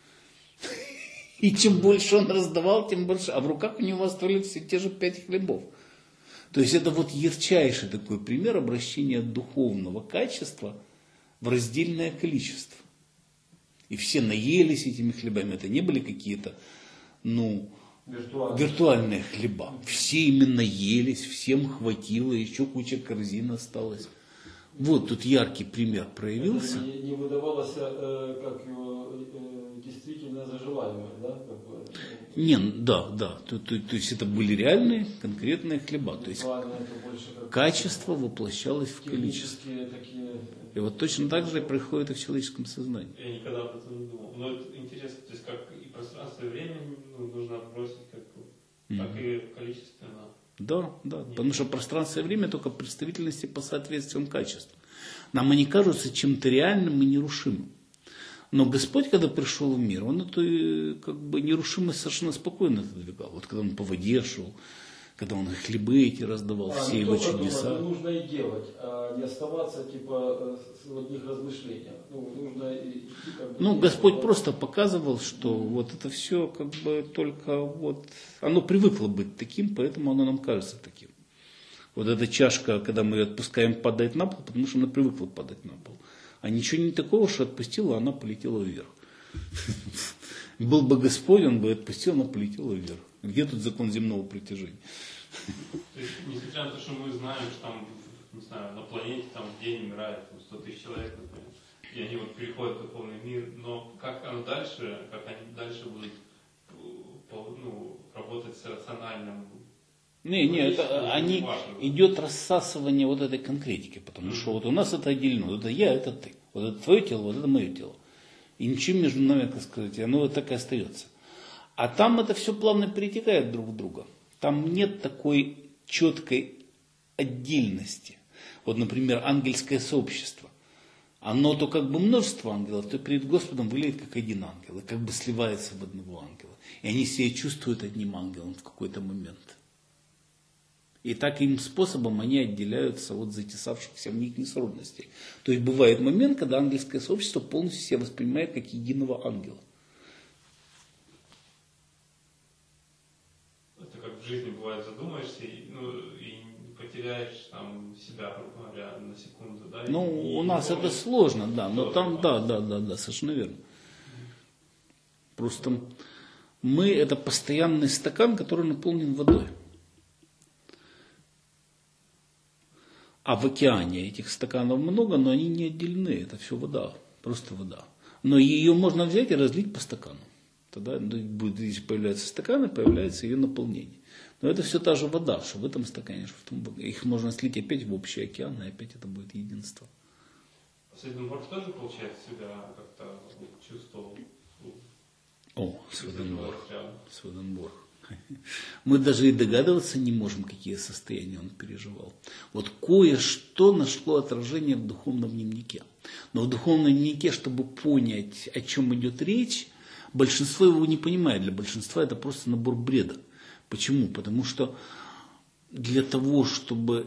И чем больше он раздавал, тем больше. А в руках у него оставались все те же пять хлебов. То есть это вот ярчайший такой пример обращения духовного качества в раздельное количество. И все наелись этими хлебами. Это не были какие-то, ну, виртуальные, виртуальные хлеба. Все именно елись, всем хватило, еще куча корзин осталась. Вот тут яркий пример проявился. Не, не выдавалось, э, как его, э, действительно заживаемое, да? Как бы, э, Не, да, да. То, то, то есть это были реальные, конкретные хлеба. То есть качество воплощалось в количество. Такие... И вот точно так же происходит и в человеческом сознании. Я никогда об этом не думал. Но это интересно, то есть как и пространство, и время ну, нужно бросить, как, mm-hmm. так и количественно. Да, да, Нет. Потому что пространство и время только представительности по соответствиям качеств. Нам они кажутся чем-то реальным и нерушимым. Но Господь, когда пришел в мир, Он эту как бы нерушимость совершенно спокойно отодвигал. Вот когда Он по воде шел, когда Он хлебы эти раздавал, а, все Его чудеса. Думать, нужно и делать, а не оставаться типа в одних размышлениях. Ну, нужно и, как бы, ну делать, Господь но... просто показывал, что mm-hmm. вот это все как бы только вот, оно привыкло быть таким, поэтому оно нам кажется таким. Вот эта чашка, когда мы ее отпускаем, падает на пол, потому что она привыкла падать на пол. А ничего не такого, что отпустила, она полетела вверх. Был бы Господь, Он бы отпустил, она полетела вверх. Где тут закон земного притяжения? То есть, несмотря на то, что мы знаем, что там, не знаю, на планете там в день умирает сто тысяч человек, например, и они вот переходят в духовный мир, но как оно дальше, как они дальше будут ну, работать с рациональным? Не, не, это, они, идет рассасывание вот этой конкретики, потому что вот у нас это отделено, вот это я, это ты, вот это твое тело, вот это мое тело. И ничего между нами, так сказать, оно вот так и остается. А там это все плавно перетекает друг в друга. Там нет такой четкой отдельности. Вот, например, ангельское сообщество. Оно то как бы множество ангелов, то перед Господом выглядит как один ангел, и как бы сливается в одного ангела. И они себя чувствуют одним ангелом в какой-то момент. И таким способом они отделяются от затесавшихся в них несродностей. То есть бывает момент, когда ангельское сообщество полностью себя воспринимает как единого ангела. в жизни бывает задумаешься и, ну, и потеряешь там себя, грубо говоря, на секунду, да? Ну, и, у и нас помнишь, это сложно, да, но что там, это. да, да, да, да, совершенно верно. Просто мы это постоянный стакан, который наполнен водой. А в океане этих стаканов много, но они не отдельны, это все вода, просто вода. Но ее можно взять и разлить по стакану. Тогда будет, если появляются стаканы, появляется ее наполнение. Но это все та же вода, что в этом стакане, что в том. Их можно слить опять в общий океан, и опять это будет единство. Сведенборг тоже, получается, себя как-то чувствовал? О, Сведенборг. Рядом. Сведенборг. Мы даже и догадываться не можем, какие состояния он переживал. Вот кое-что нашло отражение в духовном дневнике. Но в духовном дневнике, чтобы понять, о чем идет речь, большинство его не понимает. Для большинства это просто набор бреда. Почему? Потому что для того, чтобы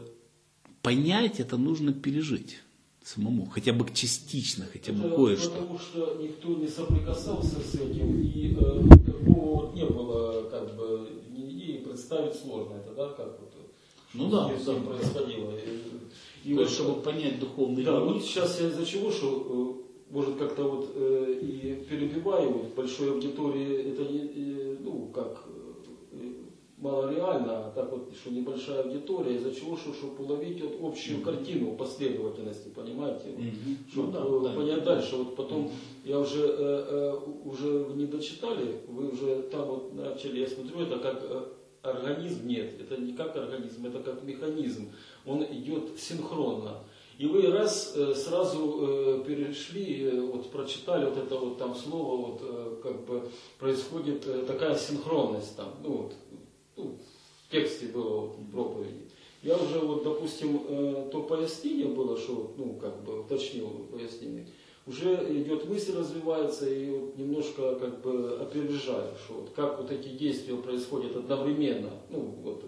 понять, это нужно пережить самому, хотя бы частично, хотя бы это кое-что. Потому что никто не соприкасался с этим, и э, такого вот не было, как бы, и представить сложно это, да, как вот, Ну что да, здесь да. происходило. И, и То вот, есть, чтобы понять духовный да, дневник, вот сейчас я из-за чего, что э, может как-то вот э, и перебиваю, в большой аудитории это не, э, ну, как э, малореально, а так вот, что небольшая аудитория, из-за чего, что, чтобы уловить вот общую mm-hmm. картину последовательности, понимаете, вот, mm-hmm. чтобы ну, да, понять да. дальше. Вот потом mm-hmm. я уже, э, э, уже вы не дочитали, вы уже там вот начали, я смотрю, это как э, организм, нет, это не как организм, это как механизм, он идет синхронно. И вы раз э, сразу э, перешли, э, вот прочитали вот это вот там слово, вот э, как бы происходит э, такая синхронность там, ну вот, ну, в тексте было вот, в проповеди. Я уже вот, допустим, э, то пояснение было, что, ну, как бы уточнил пояснение, уже идет мысль, развивается, и вот немножко как бы опережаю, что вот как вот эти действия происходят одновременно, ну, вот,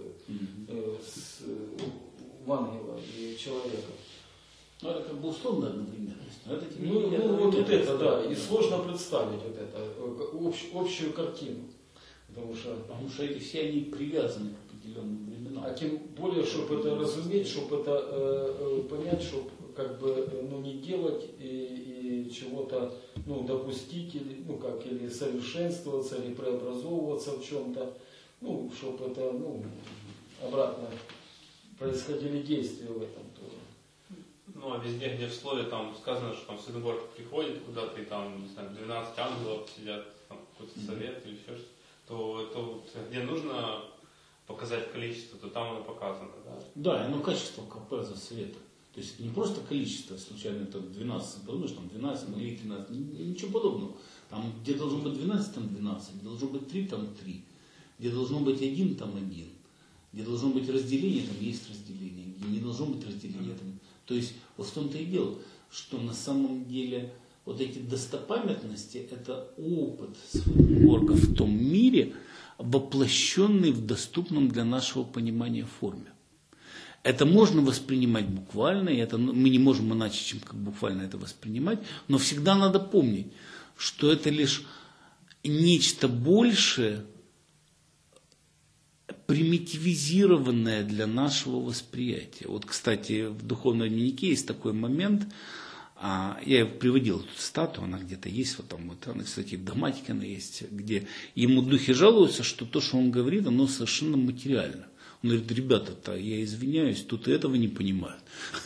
э, с э, у ангела и человека. Ну, это как бы условно одновременность. Но это тебе Ну, не ну вот, вот это, да, и да. сложно представить вот это, общ, общую картину. Потому что, Потому что эти все они привязаны к определенным временам. а тем более, чтобы это разуметь, чтобы это э, понять, чтобы как бы ну, не делать и, и чего-то ну, допустить, или, ну, как, или совершенствоваться, или преобразовываться в чем-то, ну, чтобы это ну, обратно происходили действия в этом тоже. Ну, а везде, где в слове там сказано, что там Сведенборг приходит куда-то, и там, не знаю, двенадцать ангелов сидят, там какой-то совет mm-hmm. или еще что-то, то, то вот, где нужно показать количество, то там оно показано, да? Да, оно качество КП совета. То есть не просто количество, случайно там двенадцать, подумаешь, там двенадцать, ну или тринадцать, ничего подобного. Там, где должно быть двенадцать, там двенадцать, где должно быть три, там три, где должно быть один, там один, где должно быть разделение, там есть разделение, где не должно быть разделения, там. То есть вот в том-то и дело, что на самом деле вот эти достопамятности – это опыт Сведенборга в том мире, воплощенный в доступном для нашего понимания форме. Это можно воспринимать буквально, и это, мы не можем иначе, чем как буквально это воспринимать, но всегда надо помнить, что это лишь нечто большее, примитивизированное для нашего восприятия. Вот, кстати, в духовном дневнике есть такой момент, а, я приводил эту цитату, она где-то есть, вот там, вот, она, кстати, в догматике она есть, где ему духи жалуются, что то, что он говорит, оно совершенно материально. Он говорит, ребята-то, я извиняюсь, тут и этого не понимают.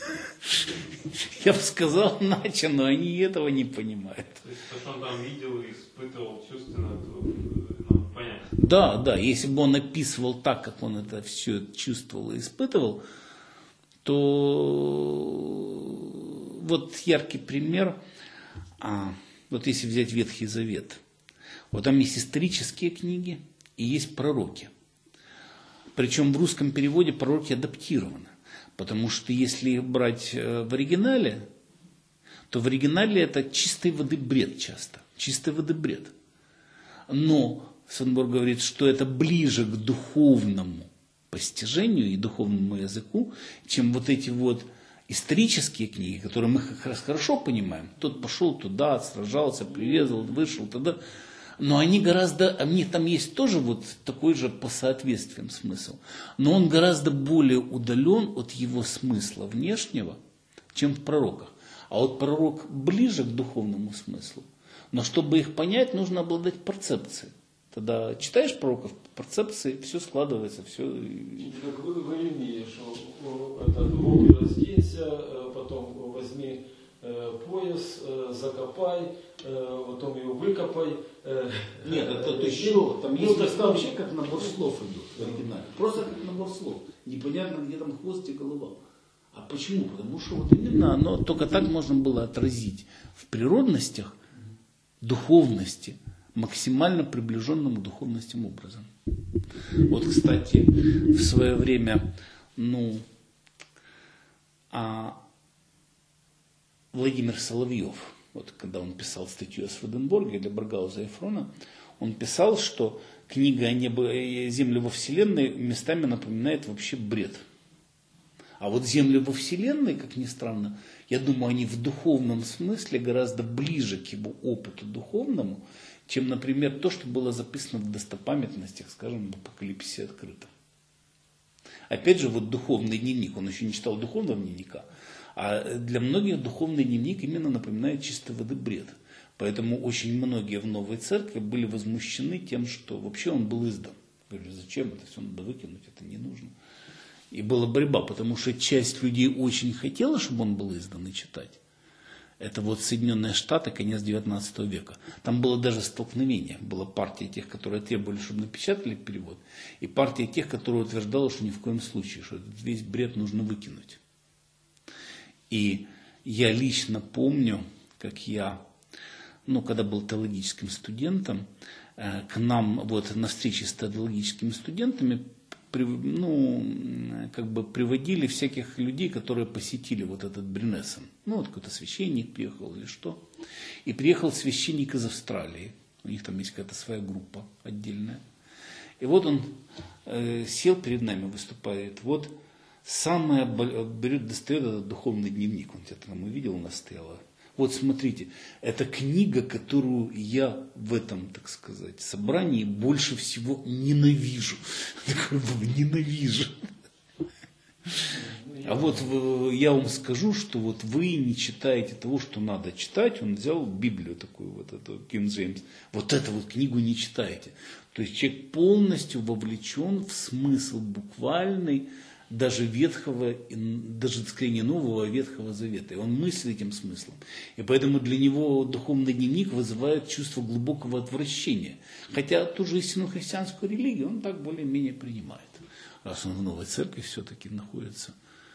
Я бы сказал иначе, но они этого не понимают. То есть то, что он там видел и испытывал чувственно, то понятно. Да, да, если бы он описывал так, как он это все чувствовал и испытывал, то вот яркий пример, а, вот если взять Ветхий Завет, вот там есть исторические книги и есть пророки. Причем в русском переводе пророки адаптированы, потому что если брать в оригинале, то в оригинале это чистой воды бред часто, чистой воды бред. Но Сведенборг говорит, что это ближе к духовному постижению и духовному языку, чем вот эти вот исторические книги, которые мы как раз хорошо понимаем. Тот пошел туда, сражался, прирезал, вышел, тогда. Но они гораздо, у них там есть тоже вот такой же по соответствиям смысл, но он гораздо более удален от его смысла внешнего, чем в пророках. А вот пророк ближе к духовному смыслу, но чтобы их понять, нужно обладать перцепцией. Тогда читаешь пророков, перцепции, все складывается, все. Как вы говорили, что этот руки разденься, потом возьми пояс, закопай, потом ее выкопай. Нет, это то еще, там есть ну, там вообще как набор слов идут в оригинале. Просто как набор слов. Непонятно, где там хвост и голова. А почему? Потому что вот именно оно, только так можно было отразить в природностях духовности, максимально приближенному духовностям образом. Вот, кстати, в свое время, ну, а Владимир Соловьев, вот когда он писал статью о Сведенборге для Баргауза и Фрона, он писал, что книга о небо и земле во Вселенной местами напоминает вообще бред. А вот земли во Вселенной, как ни странно, я думаю, они в духовном смысле гораздо ближе к его опыту духовному, чем, например, то, что было записано в достопамятностях, скажем, в Апокалипсисе открыто. Опять же, вот духовный дневник, он еще не читал духовного дневника, а для многих духовный дневник именно напоминает чистой воды бред. Поэтому очень многие в Новой Церкви были возмущены тем, что вообще он был издан. Говорю, зачем это все надо выкинуть, это не нужно. И была борьба, потому что часть людей очень хотела, чтобы он был издан и читать. Это вот Соединенные Штаты, конец девятнадцатого века. Там было даже столкновение. Была партия тех, которые требовали, чтобы напечатали перевод, и партия тех, которые утверждала, что ни в коем случае, что этот весь бред нужно выкинуть. И я лично помню, как я, ну, когда был теологическим студентом, к нам вот на встрече с теологическими студентами ну, как бы приводили всяких людей, которые посетили вот этот Бринессен. Ну, вот какой-то священник приехал или что. И приехал священник из Австралии. У них там есть какая-то своя группа отдельная. И вот он э, сел перед нами, выступает. Вот самое, берет, достает этот духовный дневник. Он где-то там увидел, у нас стояло. Вот смотрите, это книга, которую я в этом, так сказать, собрании больше всего ненавижу. Ненавижу. А вот я вам скажу, что вот вы не читаете того, что надо читать. Он взял Библию такую, вот эту, King James. Вот эту вот книгу не читаете. То есть человек полностью вовлечен в смысл буквальный, даже Ветхого, даже скорее Нового, а Ветхого Завета. И он мыслит этим смыслом. И поэтому для него духовный дневник вызывает чувство глубокого отвращения. Хотя ту же истинную христианскую религию он так более-менее принимает. Раз он в Новой Церкви все-таки находится.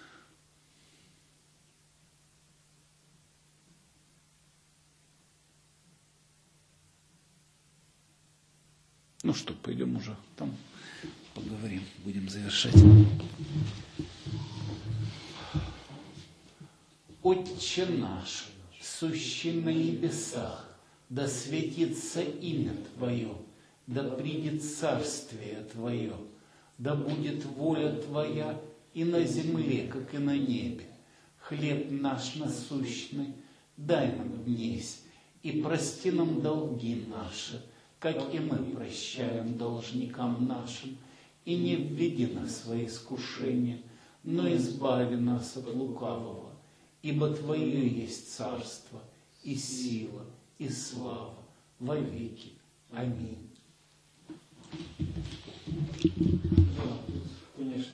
Ну что, пойдем уже там поговорим, будем завершать. Отче наш, сущий на небесах, да светится имя Твое, да придет царствие Твое, да будет воля Твоя и на земле, как и на небе. Хлеб наш насущный дай нам днесь, и прости нам долги наши, как и мы прощаем должникам нашим, и не введи нас во искушение, но избави нас от лукавого. Ибо Твое есть царство, и сила, и слава во веки. Аминь.